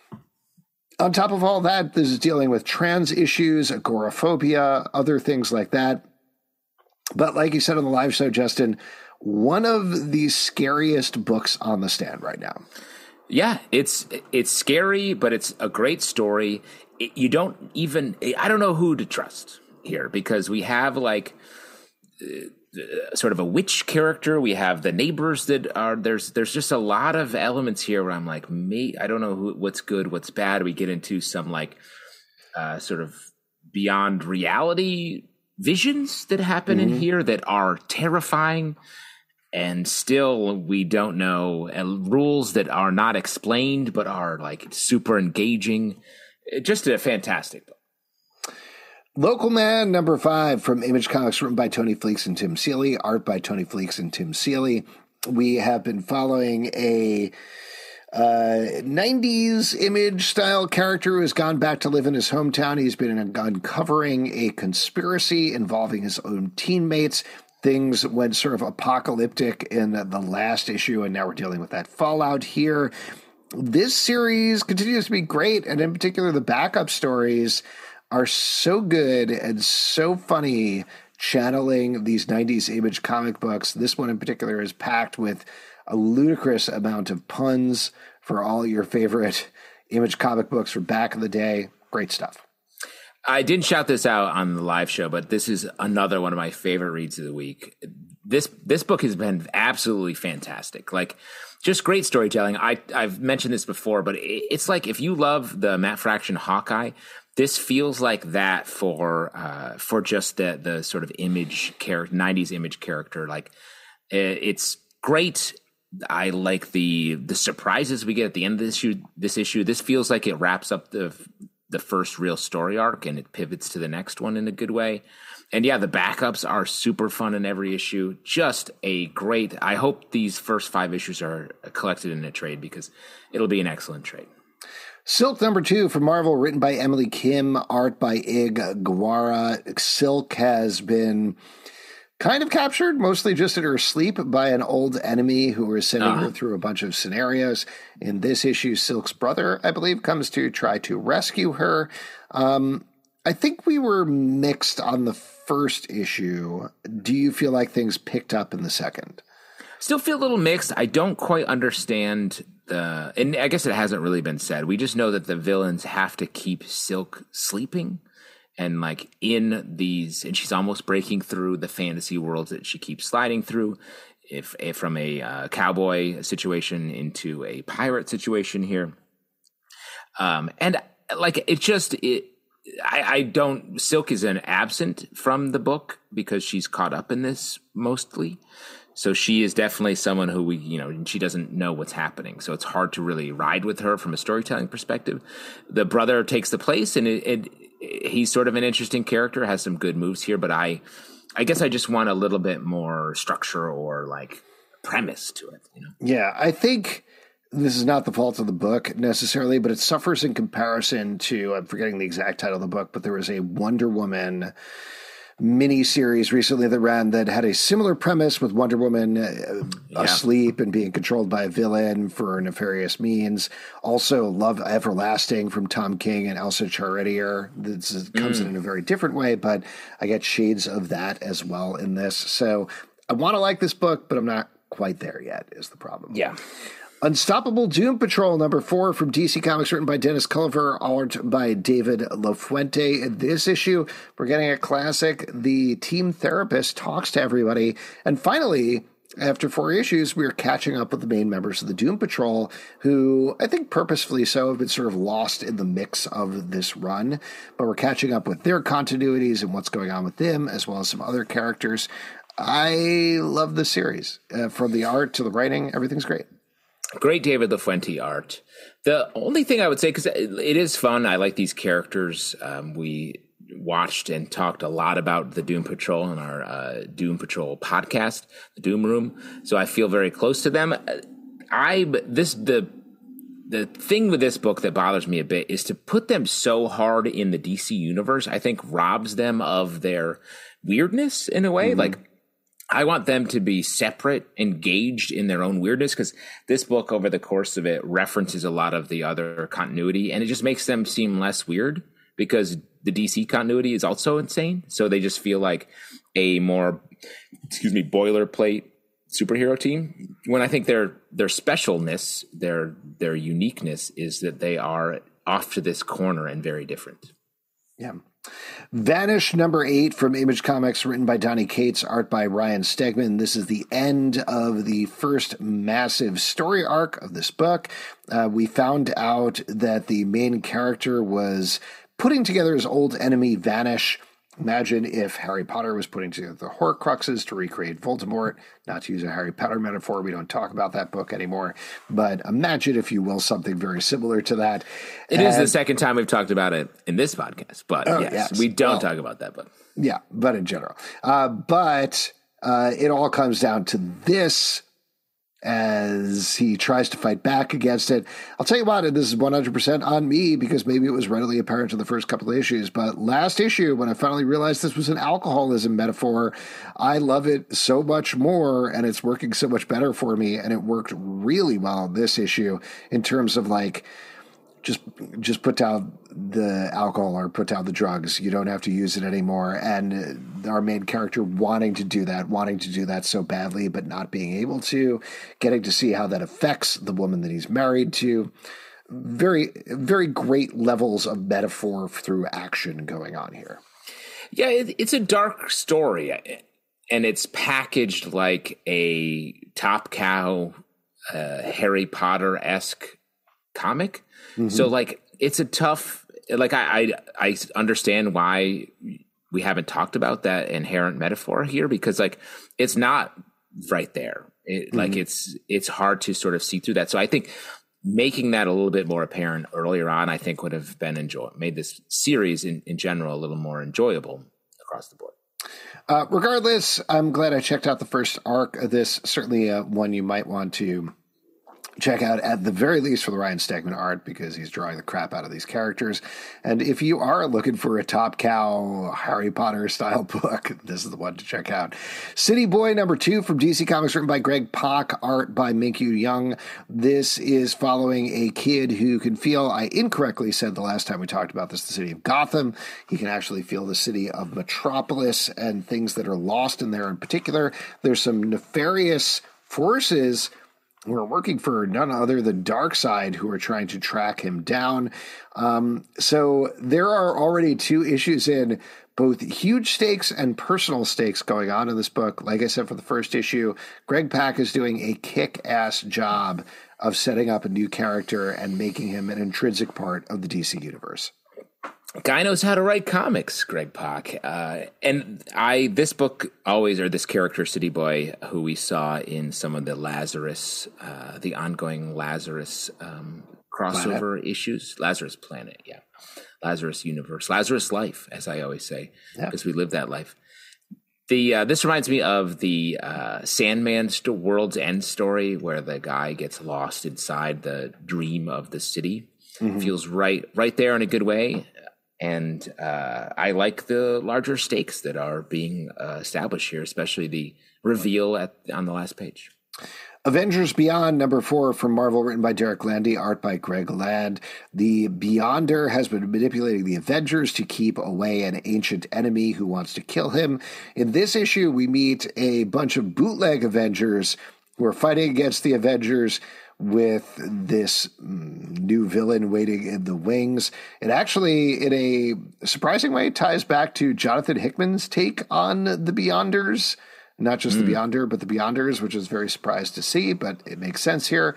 On top of all that, this is dealing with trans issues, agoraphobia, other things like that. But like you said on the live show, Justin, one of the scariest books on the stand right now. Yeah, it's it's scary, but it's a great story. It, you don't even, I don't know who to trust here, because we have like uh, sort of a witch character. We have the neighbors that are, there's there's just a lot of elements here where I'm like, me, I don't know who, what's good, what's bad. We get into some like uh, sort of beyond reality visions that happen mm-hmm. in here that are terrifying. And still, we don't know, and rules that are not explained, but are like super engaging. Just a fantastic book. Local Man, number five from Image Comics, written by Tony Fleecs and Tim Seeley, art by Tony Fleecs and Tim Seeley. We have been following a uh, nineties Image style character who has gone back to live in his hometown. He's been uncovering a conspiracy involving his own teammates. Things went sort of apocalyptic in the last issue, and now we're dealing with that fallout here. This series continues to be great, and in particular, the backup stories are so good and so funny, channeling these nineties Image comic books. This one in particular is packed with a ludicrous amount of puns for all your favorite Image comic books from back in the day. Great stuff. I didn't shout this out on the live show, but this is another one of my favorite reads of the week. This this book has been absolutely fantastic. Like, just great storytelling. I, I've mentioned this before, but it, it's like if you love the Matt Fraction Hawkeye, this feels like that for uh, for just the the sort of Image character, nineties Image character. Like, it, it's great. I like the the surprises we get at the end of this issue. This issue, this feels like it wraps up the the first real story arc, and it pivots to the next one in a good way. And yeah, the backups are super fun in every issue. Just a great, I hope these first five issues are collected in a trade, because it'll be an excellent trade. Silk number two from Marvel, written by Emily Kim, art by Ig Guara. Silk has been kind of captured, mostly just in her sleep, by an old enemy who is sending uh-huh. her through a bunch of scenarios. In this issue, Silk's brother, I believe, comes to try to rescue her. Um, I think we were mixed on the first issue. Do you feel like things picked up in the second? Still feel a little mixed. I don't quite understand the, and I guess it hasn't really been said. We just know that the villains have to keep Silk sleeping. And like in these, and she's almost breaking through the fantasy worlds that she keeps sliding through, if, if from a uh, cowboy situation into a pirate situation here. Um, and like, it just, it, I, I don't, Silk is an absent from the book because she's caught up in this mostly. So she is definitely someone who we, you know, she doesn't know what's happening. So it's hard to really ride with her from a storytelling perspective. The brother takes the place, and it, it he's sort of an interesting character, has some good moves here, but I I guess I just want a little bit more structure or like premise to it, you know? Yeah, I think this is not the fault of the book necessarily, but it suffers in comparison to, I'm forgetting the exact title of the book, but there was a Wonder Woman mini-series recently that ran that had a similar premise with Wonder Woman uh, yeah. asleep and being controlled by a villain for nefarious means. Also, Love Everlasting from Tom King and Elsa Charretier. This is, comes mm. in, in a very different way, but I get shades of that as well in this. So I want to like this book, but I'm not quite there yet, is the problem. Yeah. Unstoppable Doom Patrol, number four from D C Comics, written by Dennis Culver, art by David LaFuente. In this issue, we're getting a classic. The team therapist talks to everybody. And finally, after four issues, we're catching up with the main members of the Doom Patrol, who I think purposefully so have been sort of lost in the mix of this run. But we're catching up with their continuities and what's going on with them, as well as some other characters. I love this series. Uh, from the art to the writing, everything's great. Great David LaFuente art. The only thing I would say, because it is fun, I like these characters. Um, we watched and talked a lot about the Doom Patrol in our uh, Doom Patrol podcast, the Doom Room. So I feel very close to them. I this the the thing with this book that bothers me a bit is to put them so hard in the D C universe. I think robs them of their weirdness in a way. Mm-hmm. Like, I want them to be separate, engaged in their own weirdness, because this book, over the course of it, references a lot of the other continuity, and it just makes them seem less weird because the D C continuity is also insane. So they just feel like a more, excuse me, boilerplate superhero team. When I think their their specialness, their their uniqueness is that they are off to this corner and very different. Yeah. Vanish, number eight from Image Comics, written by Donny Cates, art by Ryan Stegman. This is the end of the first massive story arc of this book. Uh, we found out that the main character was putting together his old enemy, Vanish. Imagine if Harry Potter was putting together the Horcruxes to recreate Voldemort. Not to use a Harry Potter metaphor, we don't talk about that book anymore. But imagine, if you will, something very similar to that. It and, is the second time we've talked about it in this podcast. But oh, yes, yes, we don't well, talk about that book. Yeah, but in general. Uh, but uh, it all comes down to this as he tries to fight back against it. I'll tell you what, this is one hundred percent on me, because maybe it was readily apparent in the first couple of issues, but last issue, when I finally realized this was an alcoholism metaphor, I love it so much more, and it's working so much better for me, and it worked really well in this issue in terms of, like, just just put down the alcohol or put down the drugs. You don't have to use it anymore. And our main character wanting to do that, wanting to do that so badly, but not being able to, getting to see how that affects the woman that he's married to. Very, very great levels of metaphor through action going on here. Yeah, it, it's a dark story, and it's packaged like a Top Cow, uh, Harry Potter-esque comic. Mm-hmm. So, like, it's a tough, like, I, I I understand why we haven't talked about that inherent metaphor here, because, like, it's not right there. It, mm-hmm. Like, it's it's hard to sort of see through that. So I think making that a little bit more apparent earlier on, I think, would have been enjoy made this series in, in general a little more enjoyable across the board. Uh, regardless, I'm glad I checked out the first arc of this. Certainly uh, one you might want to check out, at the very least, for the Ryan Stegman art, because he's drawing the crap out of these characters. And if you are looking for a Top Cow Harry Potter style book, this is the one to check out. City Boy number two from D C Comics, written by Greg Pak, art by Minkyu Young. This is following a kid who can feel, I incorrectly said the last time we talked about this, the city of Gotham. He can actually feel the city of Metropolis and things that are lost in there in particular. There's some nefarious forces who are working for none other than Darkseid, who are trying to track him down. Um, so there are already two issues in, both huge stakes and personal stakes going on in this book. Like I said, for the first issue, Greg Pak is doing a kick-ass job of setting up a new character and making him an intrinsic part of the D C universe. Guy knows how to write comics, Greg Pak. Uh, and I, this book always, or this character, City Boy, who we saw in some of the Lazarus, uh, the ongoing Lazarus um, crossover Planet. issues. Lazarus Planet, yeah. Lazarus Universe. Lazarus Life, as I always say, yeah. because we live that life. The uh, This reminds me of the uh, Sandman st- World's End story, where the guy gets lost inside the dream of the city. Mm-hmm. Feels right, right there in a good way. And uh, I like the larger stakes that are being uh, established here, especially the reveal at on the last page. Avengers Beyond, number four from Marvel, written by Derek Landy, art by Greg Land. The Beyonder has been manipulating the Avengers to keep away an ancient enemy who wants to kill him. In this issue, we meet a bunch of bootleg Avengers who are fighting against the Avengers with this new villain waiting in the wings. It actually, in a surprising way, ties back to Jonathan Hickman's take on the Beyonders. Not just mm. the Beyonder, but the Beyonders, which is very surprised to see, but it makes sense here.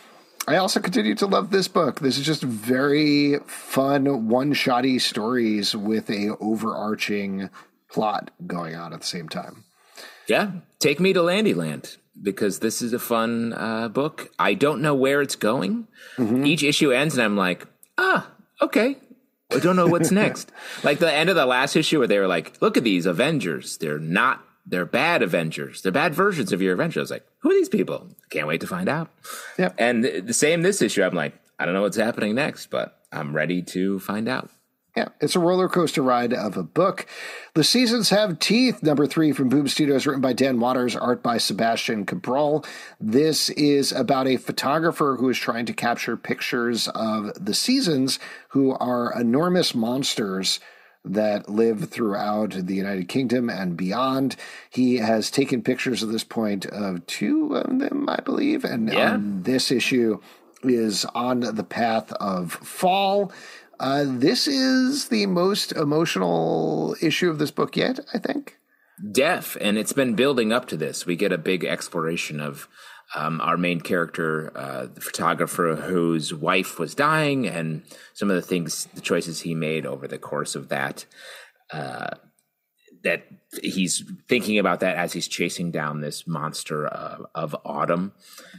I also continue to love this book. This is just very fun, one-shotty stories with a overarching plot going on at the same time. Yeah, take me to Landyland, because this is a fun uh, book. I don't know where it's going. Mm-hmm. Each issue ends, and I'm like, ah, okay. I don't know what's next. Like the end of the last issue where they were like, look at these Avengers. They're not, they're bad Avengers. They're bad versions of your Avengers. I was like, who are these people? Can't wait to find out. Yep. And the same this issue, I'm like, I don't know what's happening next, but I'm ready to find out. Yeah, it's a roller coaster ride of a book. The Seasons Have Teeth, number three from Boom Studios, written by Dan Waters, art by Sebastian Cabral. This is about a photographer who is trying to capture pictures of the seasons, who are enormous monsters that live throughout the United Kingdom and beyond. He has taken pictures at this point of two of them, I believe, and yeah. um, this issue is on the path of fall. Uh, this is the most emotional issue of this book yet, I think. Def, and it's been building up to this. We get a big exploration of um, our main character, uh, the photographer whose wife was dying, and some of the things, the choices he made over the course of that. Uh, that he's thinking about that as he's chasing down this monster uh, of autumn.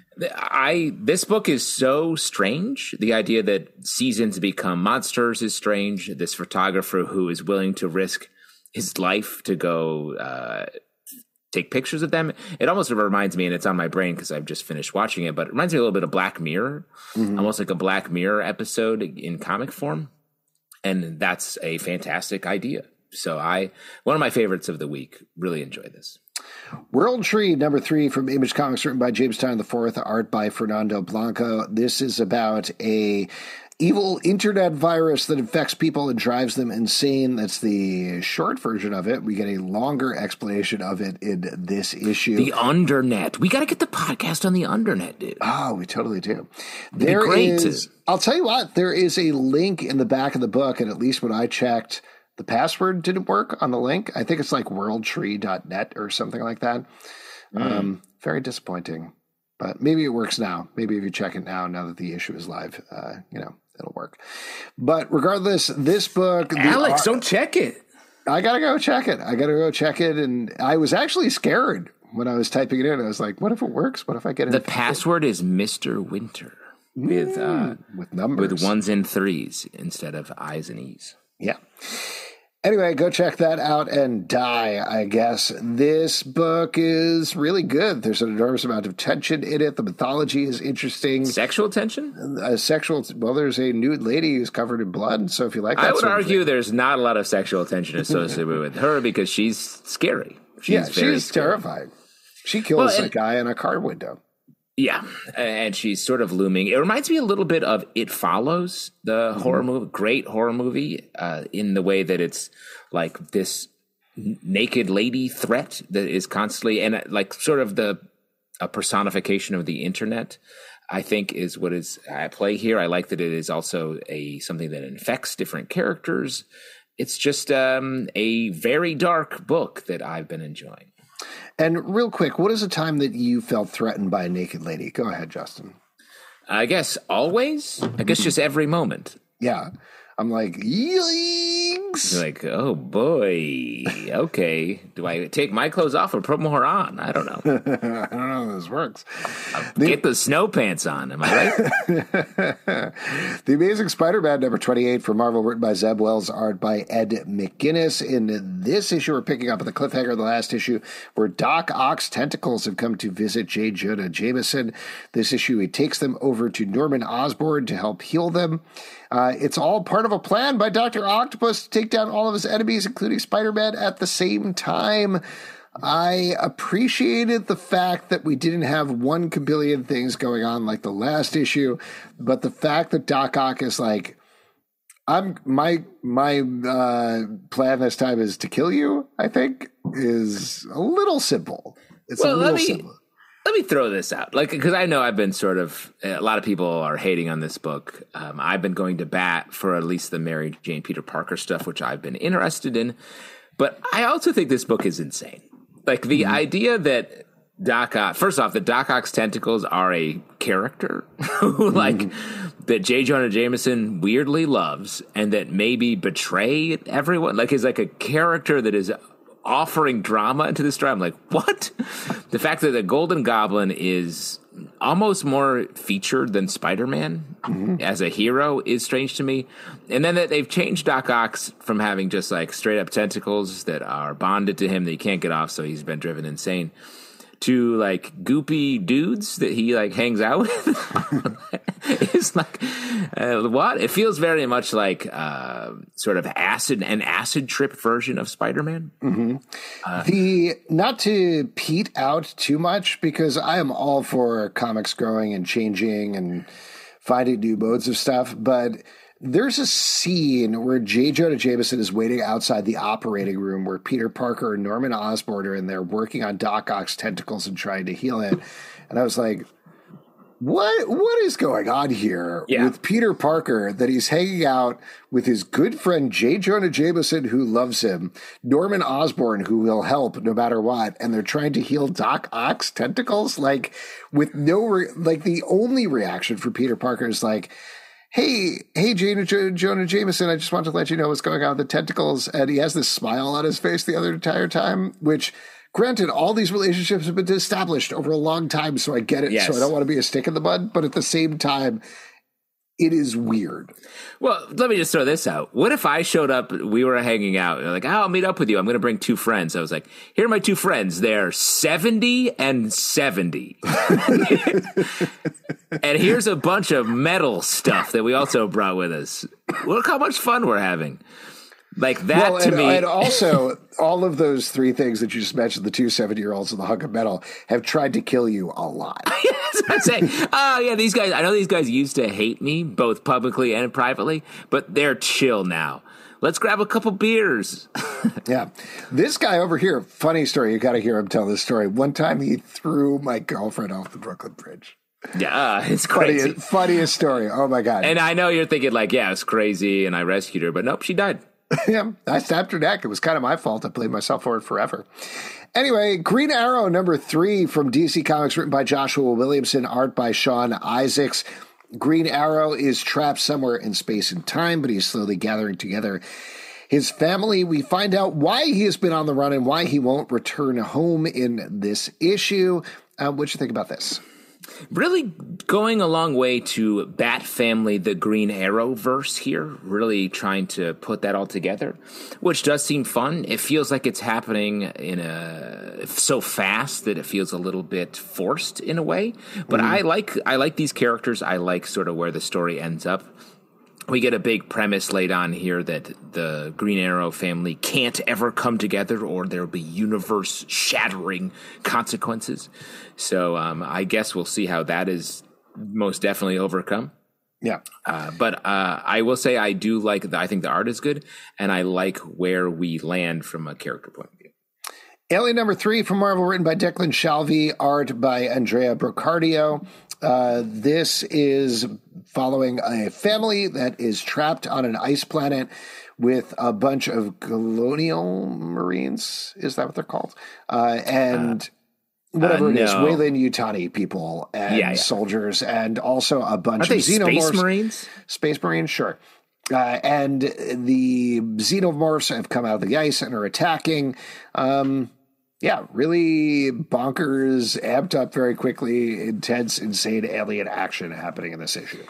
I this book is so strange. The idea that seasons become monsters is strange. This photographer who is willing to risk his life to go uh, take pictures of them. It almost reminds me, and it's on my brain because I've just finished watching it, but it reminds me a little bit of Black Mirror, mm-hmm. almost like a Black Mirror episode in comic form. And that's a fantastic idea. So I, one of my favorites of the week, really enjoy this. World Tree, number three from Image Comics, written by James Tynion the fourth, art by Fernando Blanco. This is about a evil internet virus that infects people and drives them insane. That's the short version of it. We get a longer explanation of it in this issue. The Undernet. We got to get the podcast on the Undernet, dude. Oh, we totally do. It'd there be great is, to. I'll tell you what, there is a link in the back of the book, and at least when I checked, the password didn't work on the link. I think it's like world tree dot net or something like that. Mm. Um, very disappointing, but maybe it works now. Maybe if you check it now, now that the issue is live, uh, you know, it'll work. But regardless, this book, Alex, the, don't check it. I gotta go check it. I gotta go check it. And I was actually scared when I was typing it in. I was like, what if it works? What if I get it? The password is Mister Winter with, uh, with numbers, with ones and threes instead of I's and E's. Yeah. Anyway, go check that out and die, I guess. This book is really good. There's an enormous amount of tension in it. The mythology is interesting. Sexual tension? Uh, sexual, well, there's a nude lady who's covered in blood, so if you like that I would sort of argue thing, there's not a lot of sexual tension associated with her because she's scary. She's yeah, very she's scary. terrifying. She kills well, and, a guy in a car window. Yeah, and she's sort of looming. It reminds me a little bit of It Follows, the mm-hmm. horror movie, great horror movie, uh, in the way that it's like this naked lady threat that is constantly, and uh, like sort of the a personification of the internet, I think is what is at play here. I like that it is also a something that infects different characters. It's just um, a very dark book that I've been enjoying. And real quick, what is a time that you felt threatened by a naked lady? Go ahead, Justin. I guess always. I guess just every moment. Yeah. I'm like, yikes. You're like, oh boy. Okay. Do I take my clothes off or put more on? I don't know. I don't know how this works. The, Get the snow pants on. Am I right? The Amazing Spider-Man number twenty-eight from Marvel, written by Zeb Wells, art by Ed McGuinness. In this issue, we're picking up at the cliffhanger of the last issue where Doc Ock's tentacles have come to visit J. Jonah Jameson. This issue, he takes them over to Norman Osborn to help heal them. Uh, it's all part of a plan by Doctor Octopus to take down all of his enemies, including Spider-Man, at the same time. I appreciated the fact that we didn't have one kabillion things going on like the last issue, but the fact that Doc Ock is like, I'm my my uh, plan this time is to kill you, I think, is a little simple. It's well, a little let me, simple. Let me throw this out, like, because I know I've been sort of, a lot of people are hating on this book. Um, I've been going to bat for at least the Mary Jane Peter Parker stuff, which I've been interested in. But I also think this book is insane. Like the mm-hmm. idea that Doc Ock, first off, that Doc Ock's tentacles are a character who, like, mm-hmm. that J. Jonah Jameson weirdly loves and that maybe betray everyone, like, is like a character that is offering drama into this story. I'm like, what? The fact that the Golden Goblin is almost more featured than Spider-Man mm-hmm. as a hero is strange to me. And then that they've changed Doc Ock's from having just like straight up tentacles that are bonded to him that he can't get off, so he's been driven insane, to like goopy dudes that he like hangs out with. It's like uh, what? It feels very much like uh, sort of acid an acid trip version of Spider-Man. Mm-hmm. Uh, the not to peat out too much, because I am all for comics growing and changing and finding new modes of stuff, but there's a scene where J. Jonah Jameson is waiting outside the operating room where Peter Parker and Norman Osborn are in there working on Doc Ock's tentacles and trying to heal it. And I was like, what what is going on here yeah. with Peter Parker, that he's hanging out with his good friend J. Jonah Jameson, who loves him, Norman Osborn, who will help no matter what, and they're trying to heal Doc Ock's tentacles? Like, with no, re- like, the only reaction for Peter Parker is like, hey, hey, J- J- Jonah Jameson, I just want to let you know what's going on with the tentacles. And he has this smile on his face the other entire time, which, granted, all these relationships have been established over a long time, so I get it. Yes. So I don't want to be a stick in the mud, but at the same time, it is weird. Well, let me just throw this out. What if I showed up, we were hanging out, and like, oh, I'll meet up with you. I'm going to bring two friends. I was like, here are my two friends. They're seventy and seventy. And here's a bunch of metal stuff that we also brought with us. Look how much fun we're having. Like that well, to and, me. And also, all of those three things that you just mentioned, the two seventy-year-olds and the hunk of metal, have tried to kill you a lot. I'm saying, oh, yeah, these guys, I know these guys used to hate me, both publicly and privately, but they're chill now. Let's grab a couple beers. Yeah. This guy over here, funny story. You got to hear him tell this story. One time he threw my girlfriend off the Brooklyn Bridge. Yeah, it's crazy. Funniest, funniest story. Oh, my God. And I know you're thinking like, yeah, it's crazy, and I rescued her, but nope, she died. Yeah, I snapped her neck. It was kind of my fault. I blamed myself for it forever. Anyway, Green Arrow number three from D C Comics, written by Joshua Williamson, art by Sean Isaacs. Green Arrow is trapped somewhere in space and time, but he's slowly gathering together his family. We find out why he has been on the run and why he won't return home in this issue. Uh, what do you think about this? Really going a long way to Bat Family, the Green Arrow verse here, really trying to put that all together, which does seem fun. It feels like it's happening in a so fast that it feels a little bit forced in a way. But mm. I like I like these characters. I like sort of where the story ends up. We get a big premise laid on here that the Green Arrow family can't ever come together or there'll be universe-shattering consequences. So um, I guess we'll see how that is most definitely overcome. Yeah. Uh, but uh, I will say I do like, the, I think the art is good, and I like where we land from a character point of view. Alien number three from Marvel, written by Declan Shalvey, art by Andrea Brocardio. Uh, this is following a family that is trapped on an ice planet with a bunch of colonial marines. Is that what they're called? Uh, and uh, whatever uh, it no. is, Weyland Yutani people and yeah, yeah. soldiers, and also a bunch Are of xenomorphs. Space Marines? Space Marines, sure. Uh, and the xenomorphs have come out of the ice and are attacking. Um, yeah, really bonkers, amped up very quickly, intense, insane alien action happening in this issue.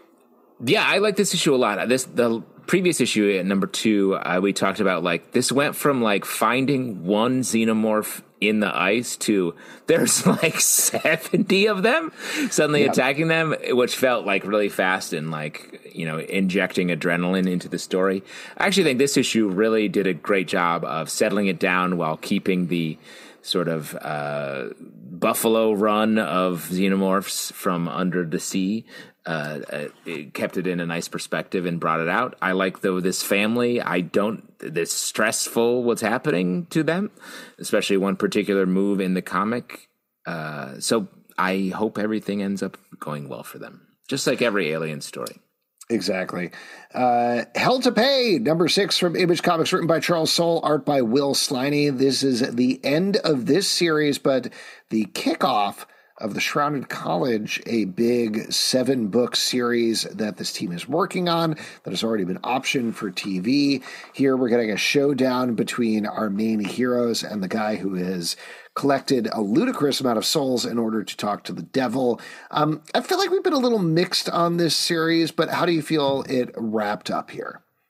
Yeah, I like this issue a lot. This the previous issue at number two, uh, we talked about like this went from like finding one xenomorph in the ice to there's like seventy of them suddenly yep. attacking them, which felt like really fast and like, you know, injecting adrenaline into the story. I actually think this issue really did a great job of settling it down while keeping the sort of uh, buffalo run of xenomorphs from under the sea. Uh, it kept it in a nice perspective and brought it out. I like, though, this family. I don't, this stressful what's happening to them, especially one particular move in the comic. Uh, so I hope everything ends up going well for them, just like every Alien story. Exactly. Uh, Hell to Pay, number six from Image Comics, written by Charles Soule, art by Will Sliney. This is the end of this series, but the kickoff of The Shrouded College, a big seven-book series that this team is working on that has already been optioned for T V. Here we're getting a showdown between our main heroes and the guy who has collected a ludicrous amount of souls in order to talk to the devil. Um, I feel like we've been a little mixed on this series, but how do you feel it wrapped up here?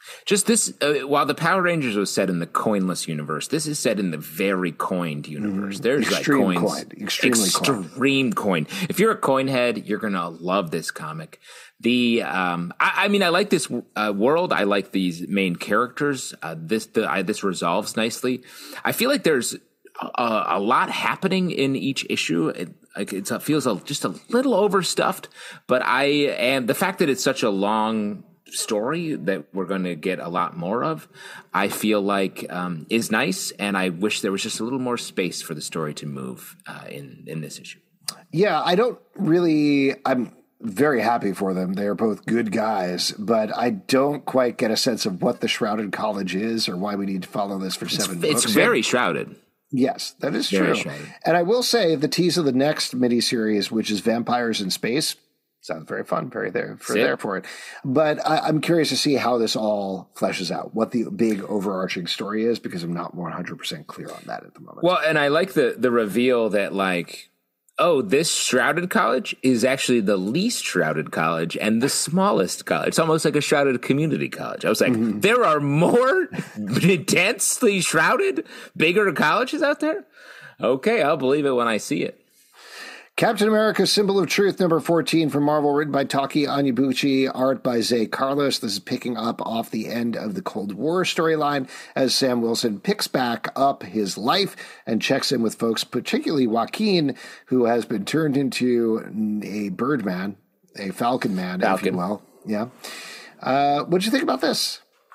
Just this, uh, while the Power Rangers was set in the coinless universe, this is set in the very coined universe. Mm, There's extreme like coins, coined. Extremely extreme coined. coined. If you're a coin head, you're gonna love this comic. The, um, I, I mean, I like this uh, world. I like these main characters. Uh, this, the, I, this resolves nicely. I feel like there's a, a lot happening in each issue. It, like it's, it feels a, just a little overstuffed, but I, and the fact that it's such a long story that we're going to get a lot more of, I feel like um, is nice, and I wish there was just a little more space for the story to move uh, in in this issue. Yeah, I don't really. I'm very happy for them. They are both good guys, but I don't quite get a sense of what the Shrouded College is or why we need to follow this for seven it's, books. It's very shrouded. Yes, that is very true. Shrouded. And I will say the tease of the next miniseries, which is Vampires in Space. Sounds very fun, very there for there for it. But I, I'm curious to see how this all fleshes out, what the big overarching story is, because I'm not one hundred percent clear on that at the moment. Well, and I like the the reveal that, like, oh, this shrouded college is actually the least shrouded college and the smallest college. It's almost like a shrouded community college. I was like, mm-hmm. There are more densely shrouded, bigger colleges out there? Okay, I'll believe it when I see it. Captain America: Symbol of Truth, number fourteen from Marvel, written by Taki Onyebuchi, art by Zay Carlos. This is picking up off the end of the Cold War storyline as Sam Wilson picks back up his life and checks in with folks, particularly Joaquin, who has been turned into a Birdman, a Falcon Man, Falcon. if you will. Yeah. Uh, what did you think about this?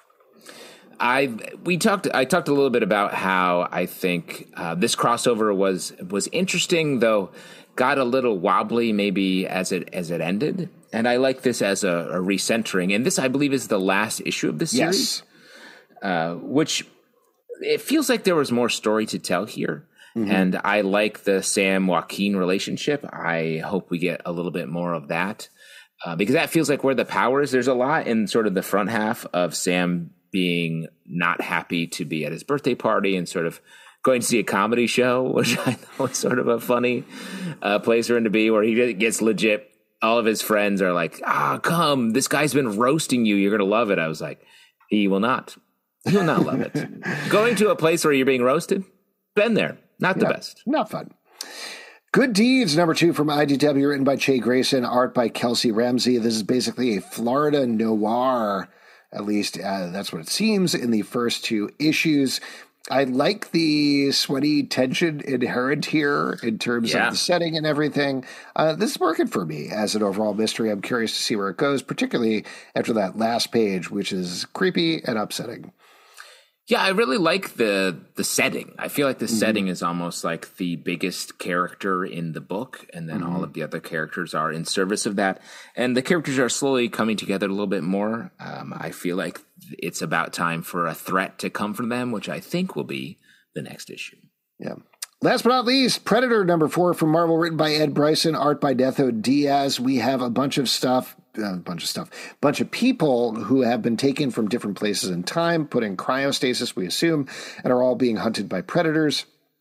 I we talked. I talked a little bit about how I think uh, this crossover was was interesting, though got a little wobbly maybe as it as it ended. And I like this as a, a recentering. And this, I believe, is the last issue of the series, yes. uh, which it feels like there was more story to tell here. Mm-hmm. And I like the Sam Joaquin relationship. I hope we get a little bit more of that uh, because that feels like where the power is. There's a lot in sort of the front half of Sam being not happy to be at his birthday party and sort of going to see a comedy show, which I thought was sort of a funny uh, place for him to be, where he gets legit. All of his friends are like, ah, come, this guy's been roasting you. You're going to love it. I was like, he will not. He will not love it. Going to a place where you're being roasted, been there. Not the no, best. Not fun. Good Deeds, number two from I D W, written by Che Grayson, art by Kelsey Ramsey. This is basically a Florida noir, at least uh, that's what it seems, in the first two issues. I like the sweaty tension inherent here in terms yeah. of the setting and everything. Uh, this is working for me as an overall mystery. I'm curious to see where it goes, particularly after that last page, which is creepy and upsetting. Yeah, I really like the the setting. I feel like the mm-hmm. setting is almost like the biggest character in the book, and then mm-hmm. all of the other characters are in service of that. And the characters are slowly coming together a little bit more. Um, I feel like it's about time for a threat to come from them, which I think will be the next issue. Yeah. Last but not least, Predator number four from Marvel, written by Ed Bryson, art by Detho Diaz. We have a bunch of stuff, a uh, bunch of stuff, bunch of people who have been taken from different places in time, put in cryostasis, we assume, and are all being hunted by predators.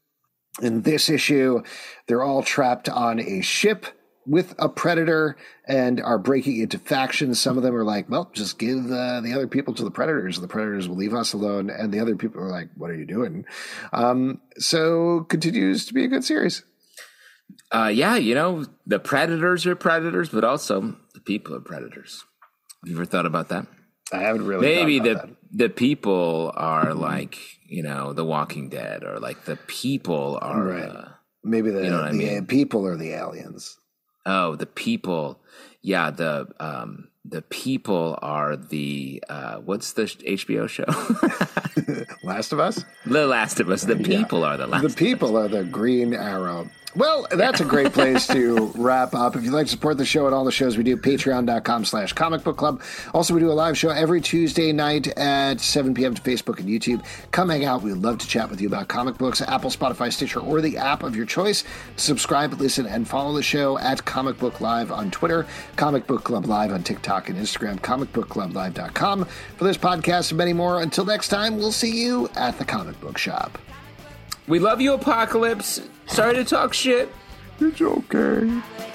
In this issue, they're all trapped on a ship with a predator and are breaking into factions. Some of them are like, well, just give uh, the other people to the predators. The predators will leave us alone. And the other people are like, what are you doing? Um, so continues to be a good series. Uh, yeah, you know, the predators are predators, but also the people are predators. Have you ever thought about that? I haven't really. Maybe the that. the people are mm-hmm. like, you know, The Walking Dead, or like the people are. Right. Uh, Maybe the, you know what the I mean? people are the aliens. Oh, the people. Yeah, the um, the people are the, uh, what's the H B O show? Last of Us? The Last of Us. The people yeah. are the Last The people are the Green Arrow. Well, that's a great place to wrap up. If you'd like to support the show and all the shows we do, patreon.com slash comic book club. Also, we do a live show every Tuesday night at seven p.m. to Facebook and YouTube. Come hang out. We'd love to chat with you about comic books, Apple, Spotify, Stitcher, or the app of your choice. Subscribe, listen, and follow the show at Comic Book Live on Twitter, Comic Book Club Live on TikTok and Instagram, comic book club live dot com. For this podcast and many more, until next time, we'll see you at the comic book shop. We love you, Apocalypse. Sorry to talk shit. It's okay.